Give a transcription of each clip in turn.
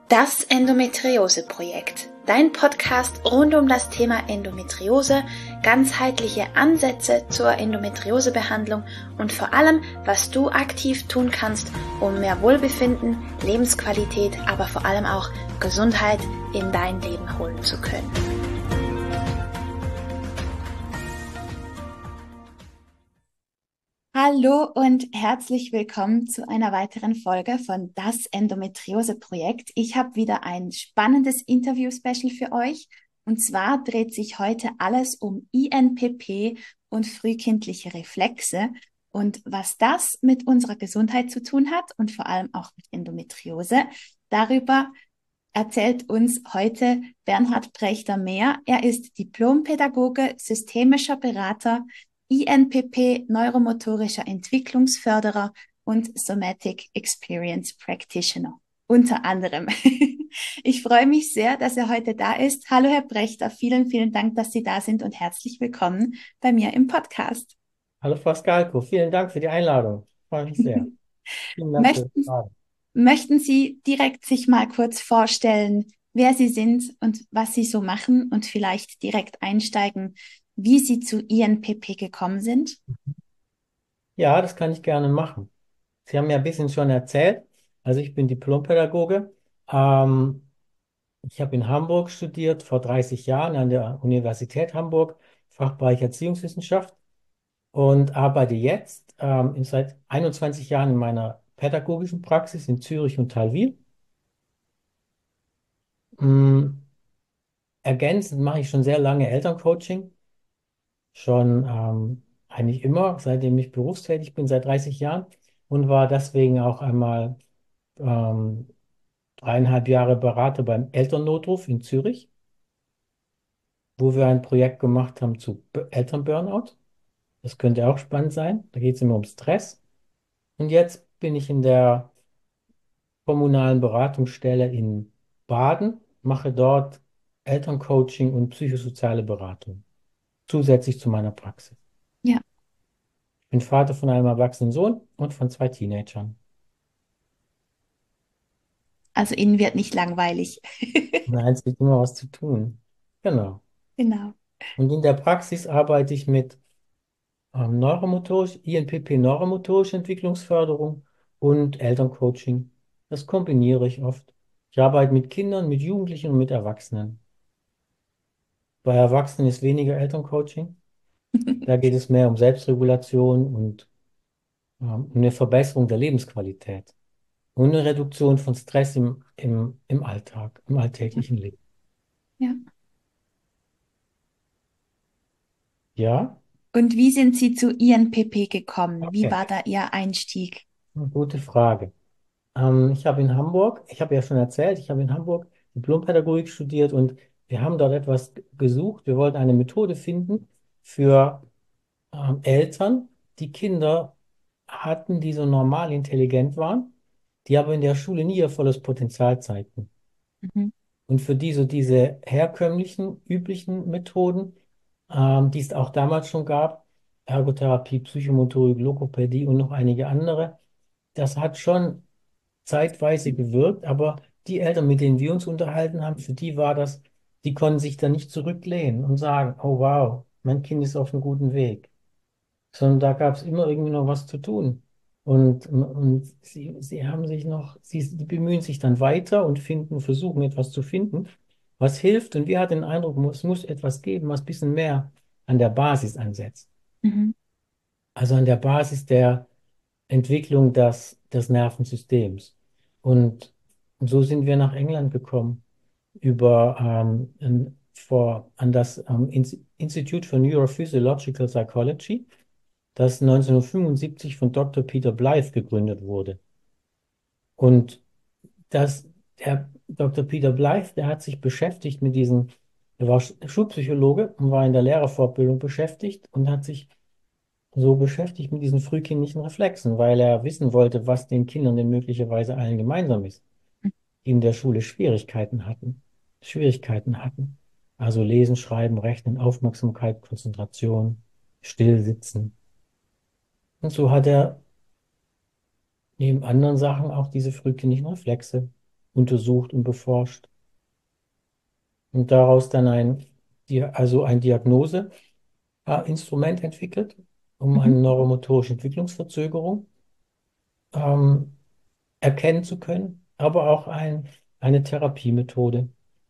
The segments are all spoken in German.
Das Endometriose-Projekt, dein Podcast rund um das Thema Endometriose, ganzheitliche Ansätze zur Endometriosebehandlung und vor allem, was du aktiv tun kannst, um mehr Wohlbefinden, Lebensqualität, aber vor allem auch Gesundheit in dein Leben holen zu können. Hallo und herzlich willkommen zu einer weiteren Folge von Das Endometriose-Projekt. Ich habe wieder ein spannendes Interview-Special für euch. Und zwar dreht sich heute alles um INPP und frühkindliche Reflexe und was das mit unserer Gesundheit zu tun hat und vor allem auch mit Endometriose. Darüber erzählt uns heute Bernhard Prechter mehr. Er ist Diplompädagoge, systemischer Berater, INPP, neuromotorischer Entwicklungsförderer und Somatic Experience Practitioner. Unter anderem. Ich freue mich sehr, dass er heute da ist. Hallo, Herr Prechter. Vielen, vielen Dank, dass Sie da sind und herzlich willkommen bei mir im Podcast. Hallo Frau Skalko, vielen Dank für die Einladung. Freue mich sehr. Vielen Dank für die Möchten, Frage. möchten Sie direkt sich mal kurz vorstellen, wer Sie sind und was Sie so machen und vielleicht direkt einsteigen, wie Sie zu INPP gekommen sind? Ja, das kann ich gerne machen. Sie haben ja ein bisschen schon erzählt. Also ich bin Diplompädagoge. Ähm, Ich habe in Hamburg studiert, vor 30 Jahren an der Universität Hamburg, Fachbereich Erziehungswissenschaft und arbeite jetzt seit 21 Jahren in meiner pädagogischen Praxis in Zürich und Thalwil. Mm, Ergänzend mache ich schon sehr lange Elterncoaching. Schon eigentlich immer, seitdem ich berufstätig bin, seit 30 Jahren und war deswegen auch einmal ähm, 3,5 Jahre Berater beim Elternnotruf in Zürich, wo wir ein Projekt gemacht haben zu Elternburnout. Das könnte auch spannend sein. Da geht es immer um Stress. Und jetzt bin ich in der kommunalen Beratungsstelle in Baden, mache dort Elterncoaching und psychosoziale Beratung, zusätzlich zu meiner Praxis. Ja, Ich bin Vater von einem erwachsenen Sohn und von 2 Teenagern. also Ihnen wird nicht langweilig. Nein, es gibt immer was zu tun. Genau. Genau. Und in der Praxis arbeite ich mit neuromotorisch, INPP neuromotorische Entwicklungsförderung und Elterncoaching. Das kombiniere ich oft. Ich arbeite mit Kindern, mit Jugendlichen und mit Erwachsenen. Bei Erwachsenen ist weniger Elterncoaching. Da geht es mehr um Selbstregulation und um eine Verbesserung der Lebensqualität und eine Reduktion von Stress im Alltag, im alltäglichen Leben. Ja. Ja? Und wie sind Sie zu INPP gekommen? Wie Okay. war da Ihr Einstieg? Gute Frage. Ich habe ja schon erzählt, ich habe in Hamburg Diplompädagogik studiert und wir haben dort etwas gesucht. Wir wollten eine Methode finden für Eltern, die Kinder hatten, die so normal intelligent waren, die aber in der Schule nie ihr volles Potenzial zeigten. Mhm. Und für die so diese herkömmlichen, üblichen Methoden, die es auch damals schon gab, Ergotherapie, Psychomotorik, Logopädie und noch einige andere, das hat schon zeitweise gewirkt, aber die Eltern, mit denen wir uns unterhalten haben, für die war das, die konnten sich da nicht zurücklehnen und sagen, oh wow, mein Kind ist auf einem guten Weg, sondern da gab es immer irgendwie noch was zu tun. Und sie haben sich noch, sie bemühen sich dann weiter und finden, versuchen etwas zu finden, was hilft. Und wir hatten den Eindruck, es muss etwas geben, was ein bisschen mehr an der Basis ansetzt. Mhm. Also an der Basis der Entwicklung des Nervensystems. Und so sind wir nach England gekommen über an das Institute for Neurophysiological Psychology, das 1975 von Dr. Peter Blythe gegründet wurde. Und das, der Dr. Peter Blythe, der hat sich beschäftigt mit diesen, er war Schulpsychologe und war in der Lehrerfortbildung beschäftigt und hat sich so beschäftigt mit diesen frühkindlichen Reflexen, weil er wissen wollte, was den Kindern denn möglicherweise allen gemeinsam ist, die in der Schule Schwierigkeiten hatten. Also Lesen, Schreiben, Rechnen, Aufmerksamkeit, Konzentration, Stillsitzen. Und so hat er neben anderen Sachen auch diese frühkindlichen Reflexe untersucht und beforscht und daraus dann also ein Diagnoseinstrument entwickelt, um eine Mhm. neuromotorische Entwicklungsverzögerung ähm, erkennen zu können, aber auch eine Therapiemethode,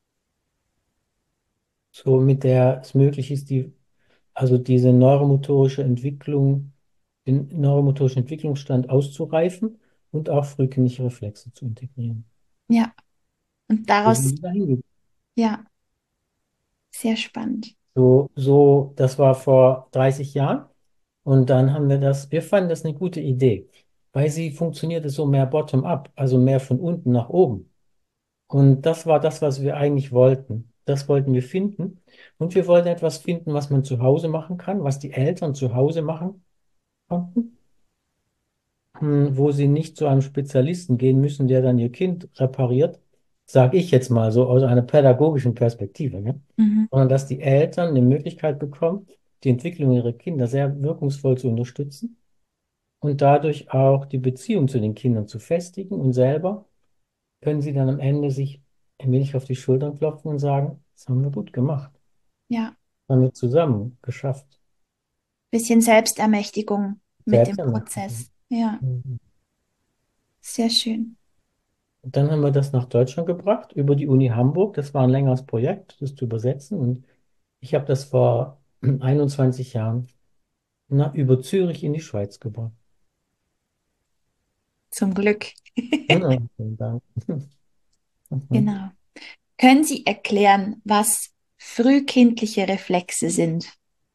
so mit der es möglich ist, also diese neuromotorische Entwicklung, den neuromotorischen Entwicklungsstand auszureifen und auch frühkindliche Reflexe zu integrieren. Ja, und So sind daraus, wir dahin gekommen. ja, sehr spannend. Das war vor 30 Jahren. Und dann wir fanden das eine gute Idee, weil sie funktionierte so mehr bottom-up, also mehr von unten nach oben. Und das war das, was wir eigentlich wollten. Das wollten wir finden. Und wir wollten etwas finden, was man zu Hause machen kann, was die Eltern zu Hause machen konnten, wo sie nicht zu einem Spezialisten gehen müssen, der dann ihr Kind repariert, sage ich jetzt mal so aus einer pädagogischen Perspektive, ne? Mhm. Sondern dass die Eltern eine Möglichkeit bekommen, die Entwicklung ihrer Kinder sehr wirkungsvoll zu unterstützen und dadurch auch die Beziehung zu den Kindern zu festigen und selber können sie dann am Ende sich ein wenig auf die Schultern klopfen und sagen, das haben wir gut gemacht, Ja, das haben wir zusammen geschafft. bisschen Selbstermächtigung mit dem Selbstermächtigung. Prozess. Ja, Mhm. sehr schön. Und dann haben wir das nach Deutschland gebracht, über die Uni Hamburg. Das war ein längeres Projekt, das zu übersetzen. Und ich habe das vor 21 Jahren über Zürich in die Schweiz gebracht. Zum Glück. Ja, vielen Dank. Mhm. Genau. Können Sie erklären, was frühkindliche Reflexe sind?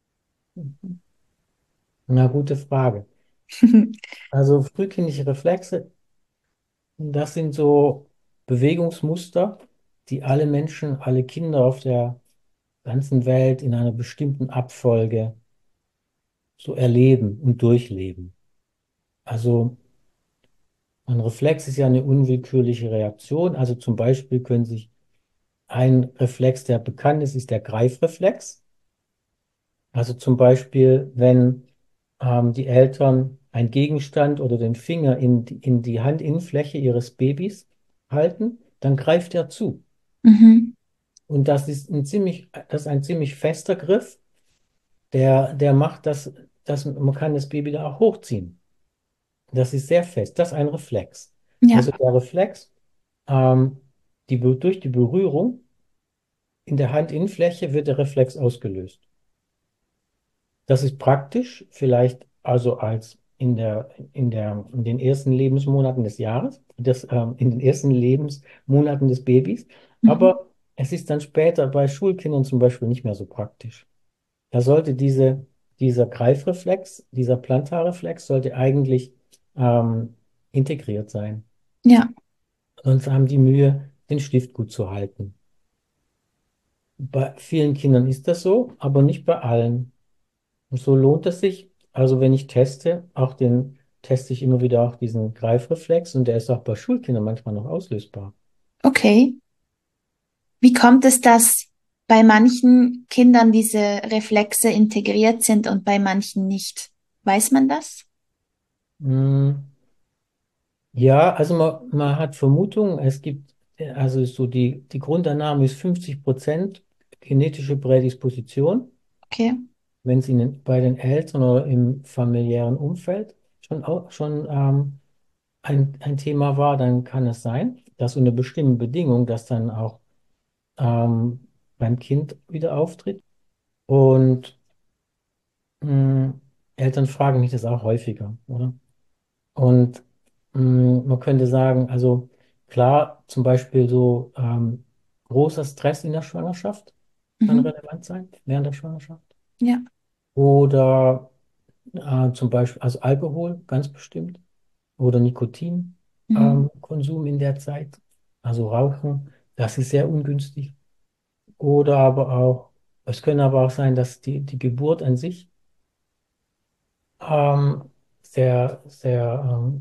Na, gute Frage. Also frühkindliche Reflexe, das sind so Bewegungsmuster, die alle Menschen, alle Kinder auf der ganzen Welt in einer bestimmten Abfolge so erleben und durchleben. Also ein Reflex ist ja eine unwillkürliche Reaktion. Also zum Beispiel können sich ein Reflex, der bekannt ist, ist der Greifreflex. Also zum Beispiel, wenn die Eltern einen Gegenstand oder den Finger in die Handinnenfläche ihres Babys halten, dann greift er zu. Mhm. Und das ist ein ziemlich fester Griff, der macht man kann das Baby da auch hochziehen. Das ist sehr fest. Das ist ein Reflex. Ja, Also der Reflex, ähm, durch die Berührung in der Handinnenfläche wird der Reflex ausgelöst. Das ist praktisch, vielleicht also als in den ersten Lebensmonaten des Jahres, in den ersten Lebensmonaten des Babys. mhm. Aber es ist dann später bei Schulkindern zum Beispiel nicht mehr so praktisch. Da sollte dieser Greifreflex, dieser Plantarreflex, sollte eigentlich ähm, integriert sein. Ja, Sonst haben die Mühe, den Stift gut zu halten. Bei vielen Kindern ist das so, aber nicht bei allen. Und so lohnt es sich, also wenn ich teste ich immer wieder auch diesen Greifreflex und der ist auch bei Schulkindern manchmal noch auslösbar. okay. Wie kommt es, dass bei manchen Kindern diese Reflexe integriert sind und bei manchen nicht? Weiß man das? Mm, ja, also man hat Vermutungen, also so die Grundannahme ist 50% genetische Prädisposition, Okay. wenn es Ihnen bei den Eltern oder im familiären Umfeld schon ein Thema war, dann kann es sein, dass unter bestimmten Bedingungen das dann auch ähm, beim Kind wieder auftritt. Und mh, Eltern fragen mich das auch häufiger, oder? Und man könnte sagen, also klar, zum Beispiel so großer Stress in der Schwangerschaft kann Mhm. relevant sein, während der Schwangerschaft. Ja. Oder zum Beispiel, also Alkohol ganz bestimmt. Oder Nikotin, Mhm. Konsum in der Zeit, also Rauchen, das ist sehr ungünstig. Oder aber auch, es können aber auch sein, dass die Geburt an sich sehr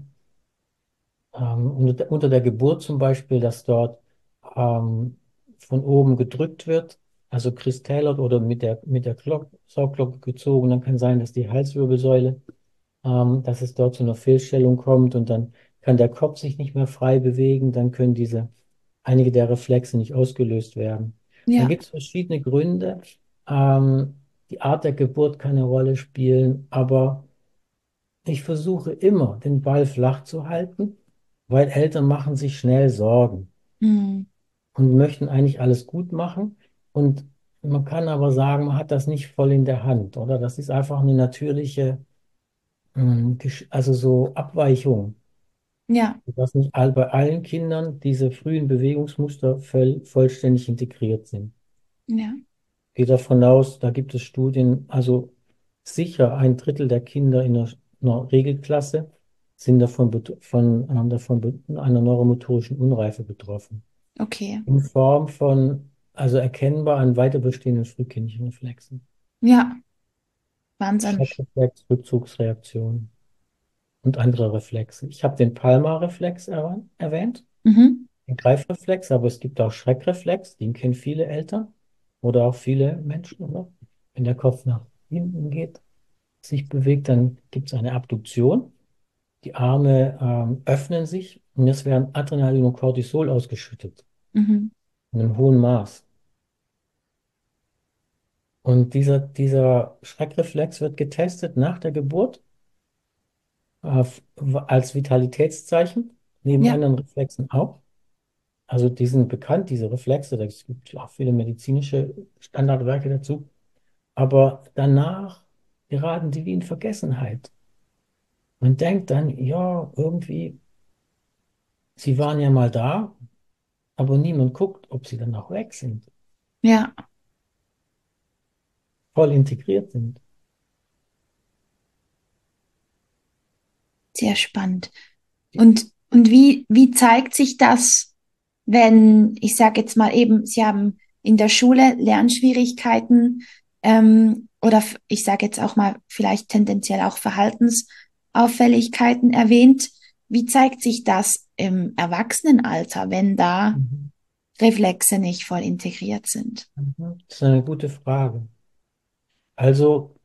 unter der Geburt zum Beispiel, dass dort von oben gedrückt wird, also Chris Taylor oder mit der Saugglocke gezogen, dann kann sein, dass die Halswirbelsäule, dass es dort zu einer Fehlstellung kommt und dann kann der Kopf sich nicht mehr frei bewegen, dann können diese einige der Reflexe nicht ausgelöst werden. Dann Ja. gibt es verschiedene Gründe. Ähm, Die Art der Geburt kann eine Rolle spielen, aber ich versuche immer, den Ball flach zu halten, weil Eltern machen sich schnell Sorgen Mhm. und möchten eigentlich alles gut machen. Und man kann aber sagen, man hat das nicht voll in der Hand, oder? Das ist einfach eine natürliche, also so Abweichung, Ja. dass nicht bei allen Kindern diese frühen Bewegungsmuster vollständig integriert sind. Ja. Ich gehe davon aus, da gibt es Studien, also sicher ein Drittel der Kinder in einer Regelklasse sind haben einer neuromotorischen Unreife betroffen. Okay. In Form von, also erkennbar an weiter bestehenden frühkindlichen Reflexen. Ja. Wahnsinn. Schreckreflex, Rückzugsreaktion und andere Reflexe. Ich habe den Palmar-Reflex erwähnt, Mhm. den Greifreflex, aber es gibt auch Schreckreflex, den kennen viele Eltern oder auch viele Menschen, oder? Wenn der Kopf nach hinten geht, sich bewegt, dann gibt es eine Abduktion. Die Arme öffnen sich und es werden Adrenalin und Cortisol ausgeschüttet Mhm. in einem hohen Maß. Und dieser Schreckreflex wird getestet nach der Geburt als Vitalitätszeichen, neben Ja. anderen Reflexen auch. Also die sind bekannt, diese Reflexe, es gibt auch viele medizinische Standardwerke dazu. Aber danach geraten die wie in Vergessenheit. Man denkt dann, ja, irgendwie, sie waren ja mal da, aber niemand guckt, ob sie dann auch weg sind, Ja. voll integriert sind. Sehr spannend. Und wie zeigt sich das, wenn, ich sage jetzt mal eben, Sie haben in der Schule Lernschwierigkeiten oder ich sage jetzt auch mal vielleicht tendenziell auch Verhaltensauffälligkeiten erwähnt. Wie zeigt sich das im Erwachsenenalter, wenn da Mhm. Reflexe nicht voll integriert sind? Mhm. Das ist eine gute Frage. Also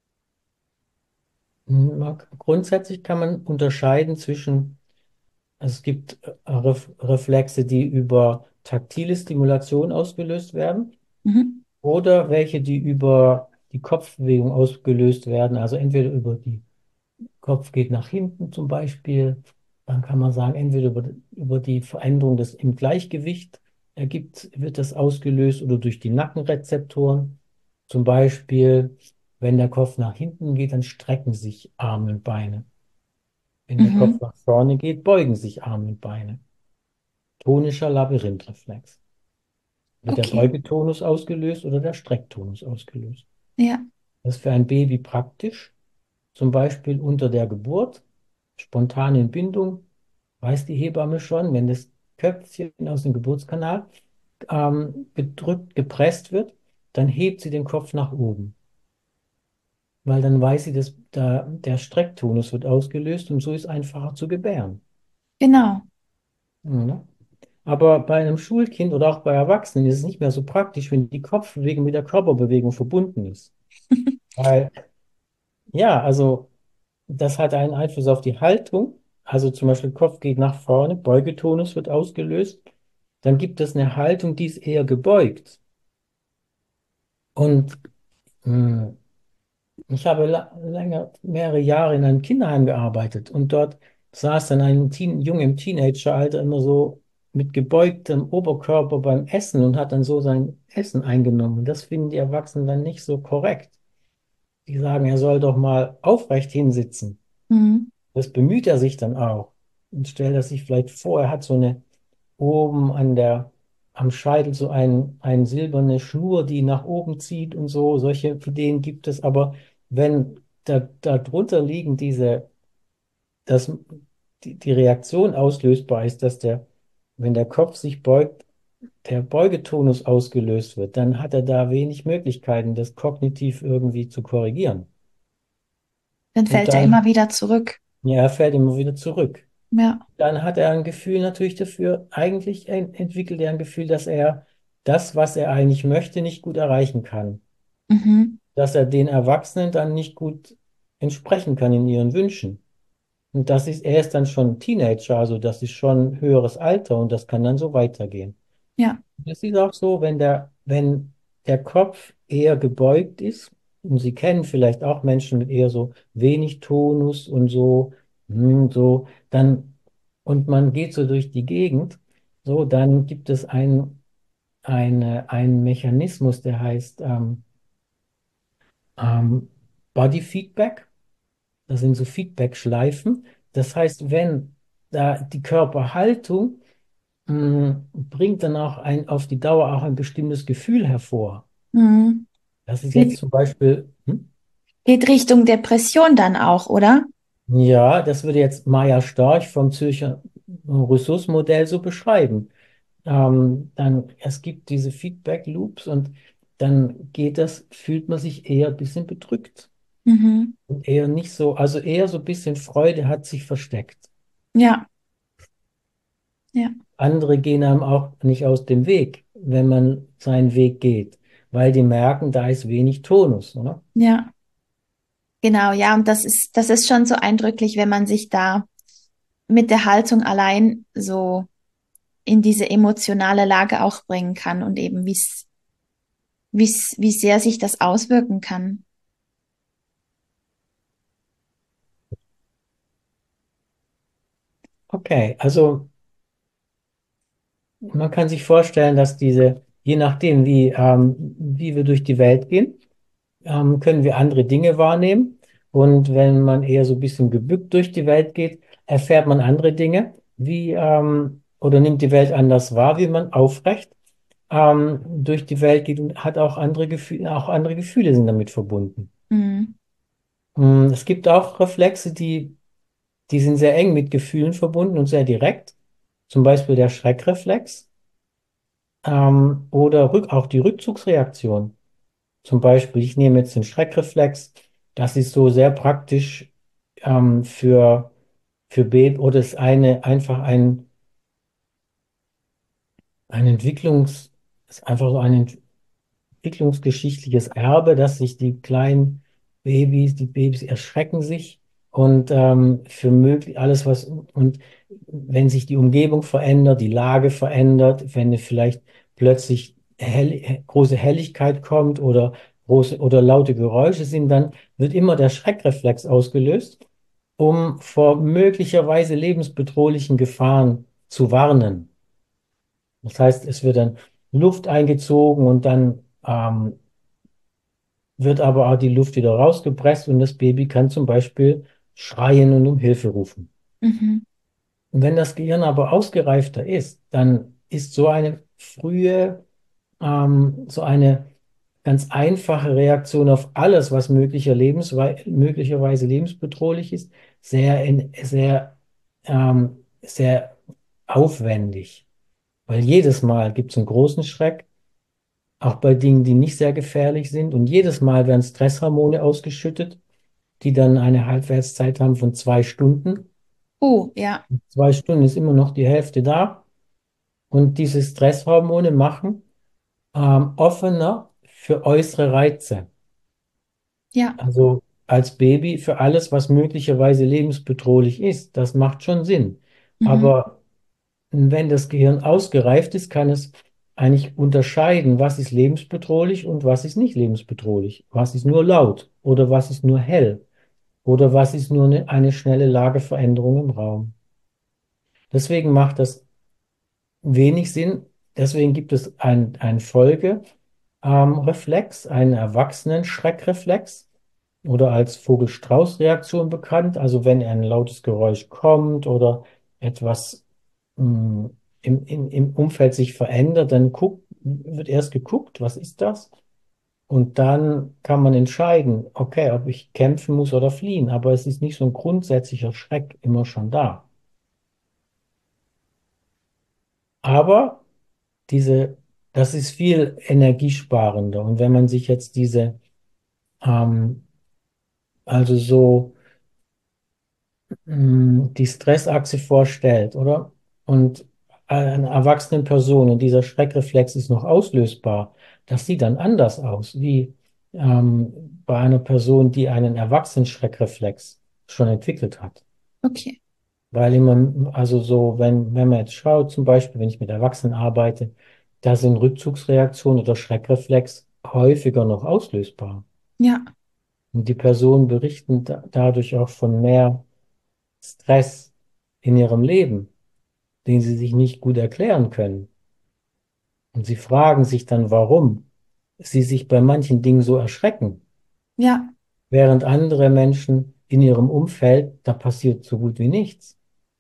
grundsätzlich kann man unterscheiden zwischen, also es gibt Reflexe, die über taktile Stimulation ausgelöst werden Mhm. oder welche, die über die Kopfbewegung ausgelöst werden, also entweder über die Kopf geht nach hinten zum Beispiel, dann kann man sagen, entweder über die Veränderung im Gleichgewicht wird das ausgelöst oder durch die Nackenrezeptoren. Zum Beispiel, wenn der Kopf nach hinten geht, dann strecken sich Arme und Beine. Wenn der Mhm. Kopf nach vorne geht, beugen sich Arme und Beine. Tonischer Labyrinthreflex. Wird der Okay. Beugetonus ausgelöst oder der Strecktonus ausgelöst? Ja. Das ist für ein Baby praktisch, zum Beispiel unter der Geburt, spontane Entbindung, weiß die Hebamme schon, wenn das Köpfchen aus dem Geburtskanal gedrückt, gepresst wird, dann hebt sie den Kopf nach oben, weil dann weiß sie, dass der Strecktonus wird ausgelöst und so ist einfacher zu gebären. Genau. Ja. Aber bei einem Schulkind oder auch bei Erwachsenen ist es nicht mehr so praktisch, wenn die Kopfbewegung mit der Körperbewegung verbunden ist. Weil, ja, also das hat einen Einfluss auf die Haltung. Also zum Beispiel Kopf geht nach vorne, Beugetonus wird ausgelöst. Dann gibt es eine Haltung, die ist eher gebeugt. Und mh, ich habe mehrere Jahre in einem Kinderheim gearbeitet und dort saß dann ein Junge im Teenageralter immer so mit gebeugtem Oberkörper beim Essen und hat dann so sein Essen eingenommen. Und das finden die Erwachsenen dann nicht so korrekt. Die sagen, er soll doch mal aufrecht hinsitzen. Mhm. Das bemüht er sich dann auch. Und stellt er sich vielleicht vor, er hat so eine oben am Scheitel so eine silberne Schnur, die nach oben zieht und so. Solche Ideen gibt es. Aber wenn da drunter liegen dass die Reaktion auslösbar ist, wenn der Kopf sich beugt, der Beugetonus ausgelöst wird, dann hat er da wenig Möglichkeiten, das kognitiv irgendwie zu korrigieren. Dann Und fällt er dann, immer wieder zurück. ja, er fällt immer wieder zurück. Ja. Dann hat er ein Gefühl natürlich dafür, eigentlich entwickelt er ein Gefühl, dass er das, was er eigentlich möchte, nicht gut erreichen kann. Mhm. Dass er den Erwachsenen dann nicht gut entsprechen kann in ihren Wünschen. Und er ist dann schon Teenager, also das ist schon höheres Alter und das kann dann so weitergehen. Ja. Es ist auch so, wenn der Kopf eher gebeugt ist, und Sie kennen vielleicht auch Menschen mit eher so wenig Tonus und so, dann, und man geht so durch die Gegend, so, dann gibt es einen Mechanismus, der heißt ähm, Body Feedback. Das sind so Feedback-Schleifen. Das heißt, wenn da die Körperhaltung bringt dann auch auf die Dauer auch ein bestimmtes Gefühl hervor. Mhm. Das ist jetzt Geht, zum Beispiel, geht Richtung Depression dann auch, oder? ja, das würde jetzt Maya Storch vom Zürcher Ressourcenmodell so beschreiben. Es gibt diese Feedback Loops und dann fühlt man sich eher ein bisschen bedrückt Mhm. und eher nicht so, also eher so ein bisschen Freude hat sich versteckt. Ja, ja, Andere gehen einem auch nicht aus dem Weg, wenn man seinen Weg geht, weil die merken, da ist wenig Tonus, oder? ja. Genau, ja, und das ist schon so eindrücklich, wenn man sich da mit der Haltung allein so in diese emotionale Lage auch bringen kann und eben wie sehr sich das auswirken kann. Okay, also man kann sich vorstellen, dass je nachdem, wie wir durch die Welt gehen, können wir andere Dinge wahrnehmen. Und wenn man eher so ein bisschen gebückt durch die Welt geht, erfährt man andere Dinge, oder nimmt die Welt anders wahr, wie man aufrecht durch die Welt geht und hat auch andere Gefühle sind damit verbunden. Mhm. Es gibt auch Reflexe, die sind sehr eng mit Gefühlen verbunden und sehr direkt. Zum Beispiel der Schreckreflex, oder auch die Rückzugsreaktion. Zum Beispiel, ich nehme jetzt den Schreckreflex. Das ist so sehr praktisch für Baby oder ist einfach ein ist einfach so ein entwicklungsgeschichtliches Erbe, dass sich die Babys erschrecken sich und für möglich alles, und wenn sich die Umgebung verändert, die Lage verändert, wenn vielleicht plötzlich große Helligkeit kommt oder große oder laute Geräusche sind, dann wird immer der Schreckreflex ausgelöst, um vor möglicherweise lebensbedrohlichen Gefahren zu warnen. Das heißt, es wird dann Luft eingezogen und dann wird aber auch die Luft wieder rausgepresst und das Baby kann zum Beispiel schreien und um Hilfe rufen. Mhm. Und wenn das Gehirn aber ausgereifter ist, dann ist so eine ganz einfache Reaktion auf alles, was möglicherweise lebensbedrohlich ist, sehr aufwendig. Weil jedes Mal gibt es einen großen Schreck, auch bei Dingen, die nicht sehr gefährlich sind. Und jedes Mal werden Stresshormone ausgeschüttet, die dann eine Halbwertszeit haben von 2 Stunden. Ja, 2 Stunden ist immer noch die Hälfte da. Und diese Stresshormone machen offener für äußere Reize. ja. Also als Baby für alles, was möglicherweise lebensbedrohlich ist. Das macht schon Sinn. Mhm. Aber wenn das Gehirn ausgereift ist, kann es eigentlich unterscheiden, was ist lebensbedrohlich und was ist nicht lebensbedrohlich. Was ist nur laut oder was ist nur hell oder was ist nur eine schnelle Lageveränderung im Raum. Deswegen macht das wenig Sinn. Deswegen gibt es ein Folgereflex, einen Erwachsenen-Schreckreflex oder als Vogel-Strauß-Reaktion bekannt. Also wenn ein lautes Geräusch kommt oder etwas mh, im Umfeld sich verändert, dann wird erst geguckt, was ist das? Und dann kann man entscheiden, okay, ob ich kämpfen muss oder fliehen. Aber es ist nicht so ein grundsätzlicher Schreck immer schon da. Aber diese, das ist viel energiesparender. Und wenn man sich jetzt ähm, also so die Stressachse vorstellt, oder? Und eine erwachsene Person und dieser Schreckreflex ist noch auslösbar, das sieht dann anders aus, wie bei einer Person, die einen Erwachsenen-Schreckreflex schon entwickelt hat. Okay. Weil immer, also so, wenn man jetzt schaut, zum Beispiel, wenn ich mit Erwachsenen arbeite, da sind Rückzugsreaktionen oder Schreckreflex häufiger noch auslösbar. Ja, Und die Personen berichten dadurch auch von mehr Stress in ihrem Leben, den sie sich nicht gut erklären können. Und sie fragen sich dann, warum sie sich bei manchen Dingen so erschrecken, ja. während andere Menschen in ihrem Umfeld, da passiert so gut wie nichts.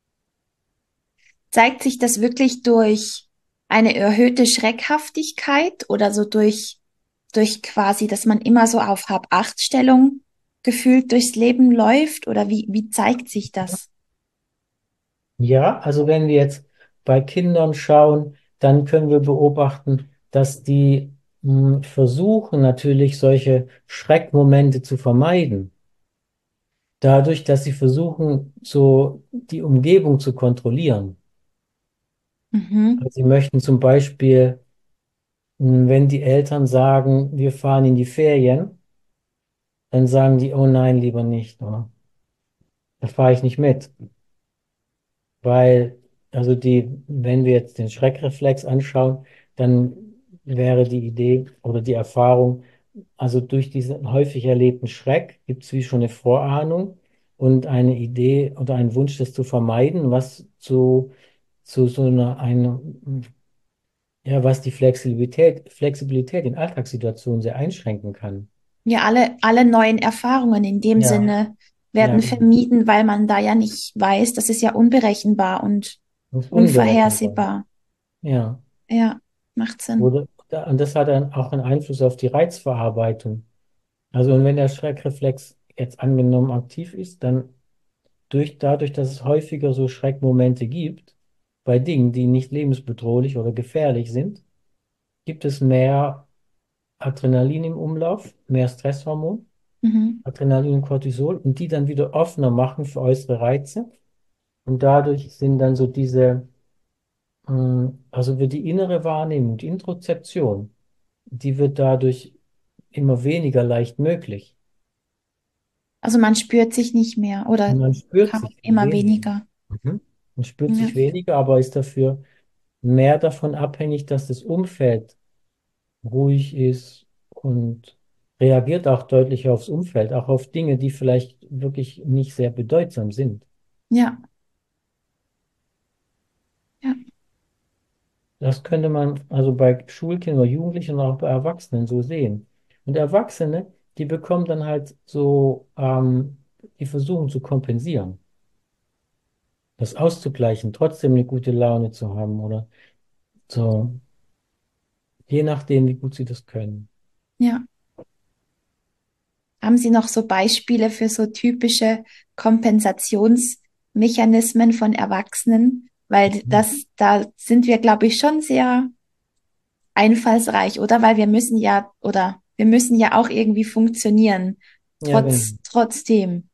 Zeigt sich das wirklich durch eine erhöhte Schreckhaftigkeit oder so durch quasi, dass man immer so auf Hab-Acht-Stellung gefühlt durchs Leben läuft? Oder wie zeigt sich das? Ja, also wenn wir jetzt bei Kindern schauen, dann können wir beobachten, dass die versuchen natürlich solche Schreckmomente zu vermeiden. Dadurch, dass sie versuchen, so die Umgebung zu kontrollieren. Mhm. Also sie möchten zum Beispiel, wenn die Eltern sagen, wir fahren in die Ferien, dann sagen die, oh nein, lieber nicht, oder? Da fahre ich nicht mit. Weil, also wenn wir jetzt den Schreckreflex anschauen, dann wäre die Idee oder die Erfahrung, also durch diesen häufig erlebten Schreck gibt es wie schon eine Vorahnung und eine Idee oder einen Wunsch, das zu vermeiden, was zu so ja, was die Flexibilität in Alltagssituationen sehr einschränken kann. Ja, alle neuen Erfahrungen in dem Ja, Sinne ja, werden genau. vermieden, weil man da ja nicht weiß, das ist ja unberechenbar und Das ist unberechenbar. unvorhersehbar. Ja. Ja, macht Sinn. Und das hat dann auch einen Einfluss auf die Reizverarbeitung. Also und wenn der Schreckreflex jetzt angenommen aktiv ist, dann dadurch, dass es häufiger so Schreckmomente gibt, bei Dingen, die nicht lebensbedrohlich oder gefährlich sind, gibt es mehr Adrenalin im Umlauf, mehr Stresshormon, Mhm. Adrenalin und Cortisol, und die dann wieder offener machen für äußere Reize. Und dadurch sind dann so also wird die innere Wahrnehmung, die Introzeption, die wird dadurch immer weniger leicht möglich. Also man spürt sich nicht mehr Und oder man spürt kaum sich viel immer weniger. weniger. Mhm. Man spürt Ja, sich weniger, aber ist dafür mehr davon abhängig, dass das Umfeld ruhig ist und reagiert auch deutlich aufs Umfeld, auch auf Dinge, die vielleicht wirklich nicht sehr bedeutsam sind. ja, ja. Das könnte man also bei Schulkindern oder Jugendlichen und auch bei Erwachsenen so sehen. Und Erwachsene, die bekommen dann halt so, die versuchen zu kompensieren, das auszugleichen, trotzdem eine gute Laune zu haben oder so, je nachdem, wie gut sie das können. Ja. Haben Sie noch so Beispiele für so typische Kompensationsmechanismen von Erwachsenen? Weil da sind wir, glaube ich, schon sehr einfallsreich, oder? Weil wir müssen ja, oder wir müssen ja auch irgendwie funktionieren, Ja, genau. trotzdem.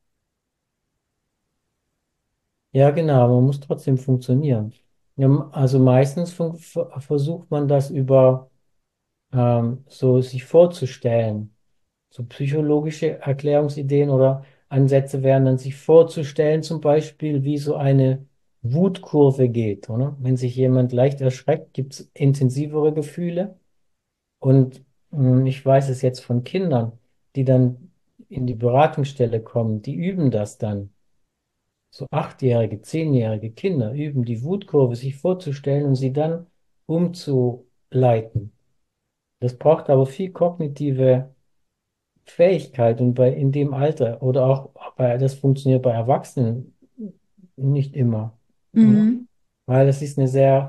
Ja, genau, man muss trotzdem funktionieren. Ja, also meistens versucht man das über so sich vorzustellen. So psychologische Erklärungsideen oder Ansätze wären dann sich vorzustellen, zum Beispiel, wie so eine Wutkurve geht, oder? Wenn sich jemand leicht erschreckt, gibt es intensivere Gefühle. Und ich weiß es jetzt von Kindern, die dann in die Beratungsstelle kommen, die üben das dann. So 8-jährige, 10-jährige Kinder üben die Wutkurve sich vorzustellen und sie dann umzuleiten. Das braucht aber viel kognitive Fähigkeit und in dem Alter oder auch das funktioniert bei Erwachsenen nicht immer, oder? Mhm. Weil es ist eine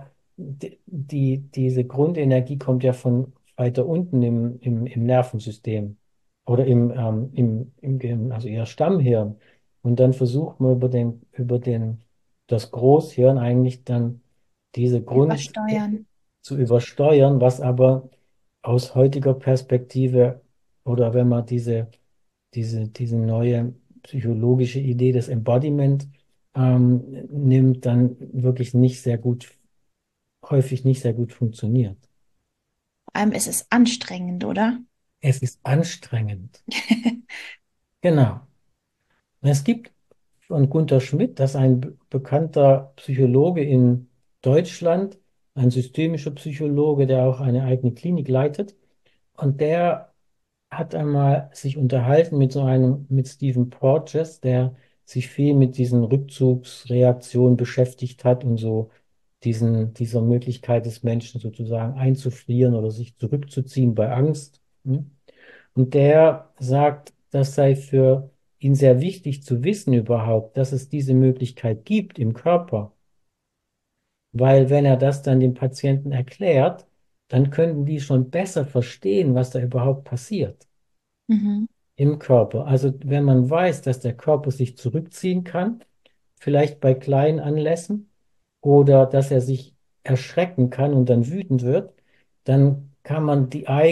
diese Grundenergie kommt ja von weiter unten im Nervensystem oder also eher Stammhirn. Und dann versucht man das Großhirn eigentlich dann diese Grund Übersteuern. zu übersteuern, was aber aus heutiger Perspektive oder wenn man diese neue psychologische Idee des Embodiment nimmt, dann wirklich nicht sehr gut, häufig nicht sehr gut funktioniert. Vor allem ist es anstrengend, oder? Es ist anstrengend. Genau. Es gibt von Gunther Schmidt, das ist ein bekannter Psychologe in Deutschland, ein systemischer Psychologe, der auch eine eigene Klinik leitet. Und der hat einmal sich unterhalten mit Stephen Porges, der sich viel mit diesen Rückzugsreaktionen beschäftigt hat und so dieser Möglichkeit des Menschen sozusagen einzufrieren oder sich zurückzuziehen bei Angst. Hm? Und der sagt, das sei für ihn sehr wichtig zu wissen überhaupt, dass es diese Möglichkeit gibt im Körper. Weil wenn er das dann den Patienten erklärt, dann könnten die schon besser verstehen, was da überhaupt passiert Mhm. im Körper. Also wenn man weiß, dass der Körper sich zurückziehen kann, vielleicht bei kleinen Anlässen, oder dass er sich erschrecken kann und dann wütend wird, dann kann man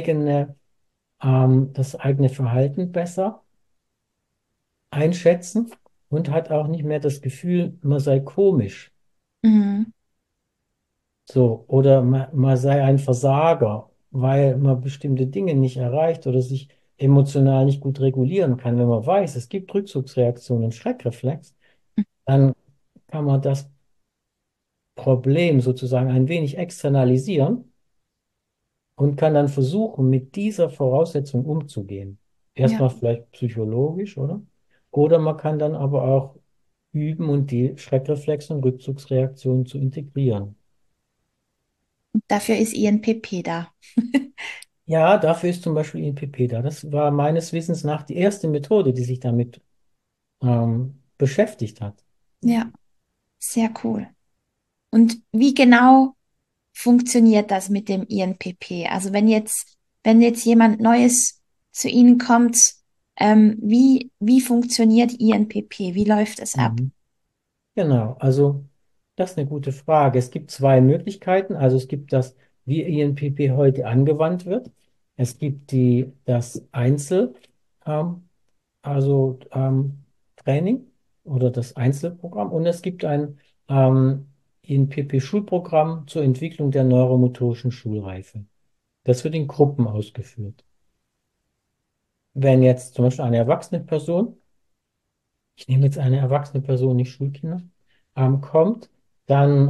das eigene Verhalten besser einschätzen und hat auch nicht mehr das Gefühl, man sei komisch. Mhm. So, oder man sei ein Versager, weil man bestimmte Dinge nicht erreicht oder sich emotional nicht gut regulieren kann. Wenn man weiß, es gibt Rückzugsreaktionen und Schreckreflex, dann kann man das Problem sozusagen ein wenig externalisieren und kann dann versuchen, mit dieser Voraussetzung umzugehen. Ja. Erstmal vielleicht psychologisch, oder? Oder man kann dann aber auch üben und die Schreckreflexe und Rückzugsreaktionen zu integrieren. Und dafür ist INPP da. Ja, dafür ist zum Beispiel INPP da. Das war meines Wissens nach die erste Methode, die sich damit beschäftigt hat. Ja, sehr cool. Und wie genau funktioniert das mit dem INPP? Also wenn jetzt jemand Neues zu Ihnen kommt, wie funktioniert INPP? Wie läuft es ab? Mhm. Genau, also das ist eine gute Frage. Es gibt zwei Möglichkeiten. Also es gibt das, wie INPP heute angewandt wird. Es gibt das ähm, also Training oder das Einzelprogramm und es gibt ein INPP-Schulprogramm zur Entwicklung der neuromotorischen Schulreife. Das wird in Gruppen ausgeführt. Wenn jetzt zum Beispiel eine erwachsene Person, ich nehme jetzt eine erwachsene Person, nicht Schulkinder, kommt, dann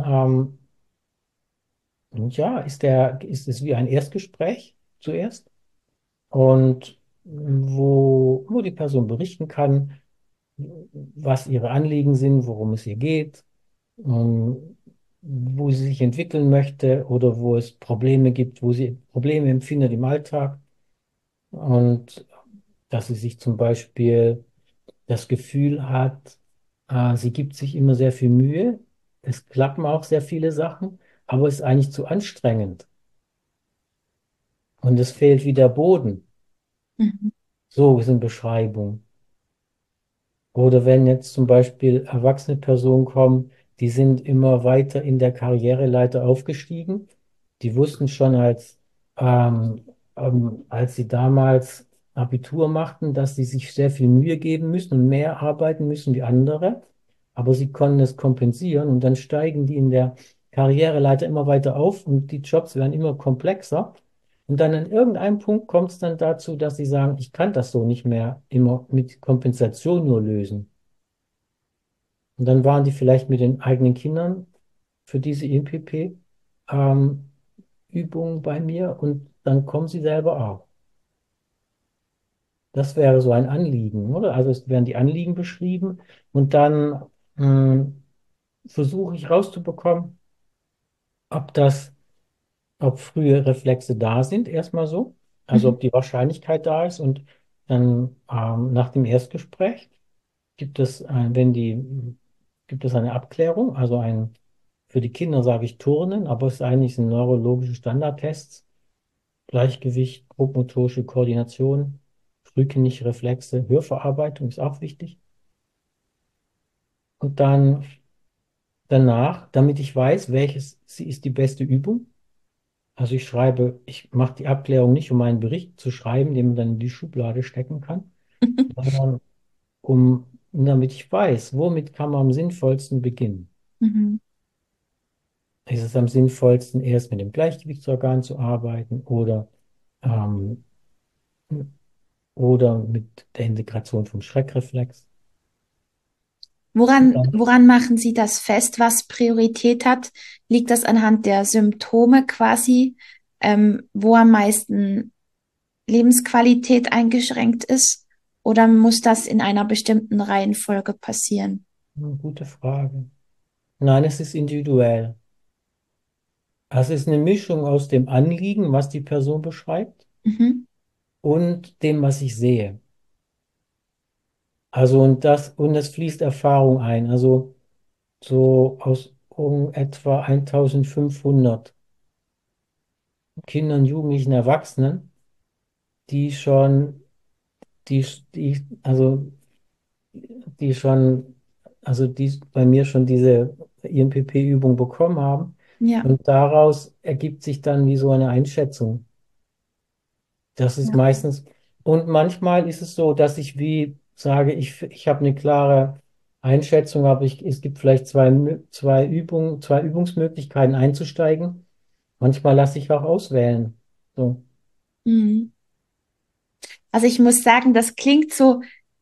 ja, ist es wie ein Erstgespräch zuerst und wo die Person berichten kann, was ihre Anliegen sind, worum es ihr geht, wo sie sich entwickeln möchte oder wo es Probleme gibt, wo sie Probleme empfindet im Alltag und dass sie sich zum Beispiel das Gefühl hat, sie gibt sich immer sehr viel Mühe, es klappen auch sehr viele Sachen, aber es ist eigentlich zu anstrengend und es fehlt wie der Boden. Mhm. So sind Beschreibungen. Oder wenn jetzt zum Beispiel erwachsene Personen kommen, die sind immer weiter in der Karriereleiter aufgestiegen. Die wussten schon als sie damals Abitur machten, dass sie sich sehr viel Mühe geben müssen und mehr arbeiten müssen wie andere. Aber sie konnten es kompensieren und dann steigen die in der Karriereleiter immer weiter auf und die Jobs werden immer komplexer. Und dann an irgendeinem Punkt kommt es dann dazu, dass sie sagen, ich kann das so nicht mehr immer mit Kompensation nur lösen. Und dann waren die vielleicht mit den eigenen Kindern für diese INPP Übungen bei mir und dann kommen sie selber auch. Das wäre so ein Anliegen, oder? Also es werden die Anliegen beschrieben und dann mh, versuche ich rauszubekommen, ob ob frühe Reflexe da sind, erstmal so. Also Mhm. ob die Wahrscheinlichkeit da ist und dann nach dem Erstgespräch gibt es eine Abklärung, also für die Kinder sage ich Turnen, aber es sind neurologische Standardtests, Gleichgewicht, grobmotorische Koordination, frühkindliche Reflexe, Hörverarbeitung ist auch wichtig. Und dann danach, damit ich weiß, sie ist die beste Übung. Also ich mache die Abklärung nicht, um einen Bericht zu schreiben, den man dann in die Schublade stecken kann, sondern damit ich weiß, womit kann man am sinnvollsten beginnen. Mhm. Ist es am sinnvollsten, erst mit dem Gleichgewichtsorgan zu arbeiten ähm, oder mit der Integration vom Schreckreflex? Woran machen Sie das fest, was Priorität hat? Liegt das anhand der Symptome quasi, wo am meisten Lebensqualität eingeschränkt ist? Oder muss das in einer bestimmten Reihenfolge passieren? Gute Frage. Nein, es ist individuell. Also es ist eine Mischung aus dem Anliegen, was die Person beschreibt, Mhm. und dem, was ich sehe. Also und es fließt Erfahrung ein. Also so aus etwa 1500 Kindern, Jugendlichen, Erwachsenen, die schon, die, die, also die schon, also die bei mir schon diese INPP-Übung bekommen haben. Ja, Und daraus ergibt sich dann wie so eine Einschätzung. Das ist ja. meistens, und manchmal ist es so, dass ich wie sage, ich habe eine klare Einschätzung, aber es gibt vielleicht zwei Übungsmöglichkeiten einzusteigen. Manchmal lasse ich auch auswählen. So. Mhm. Also ich muss sagen, das klingt so,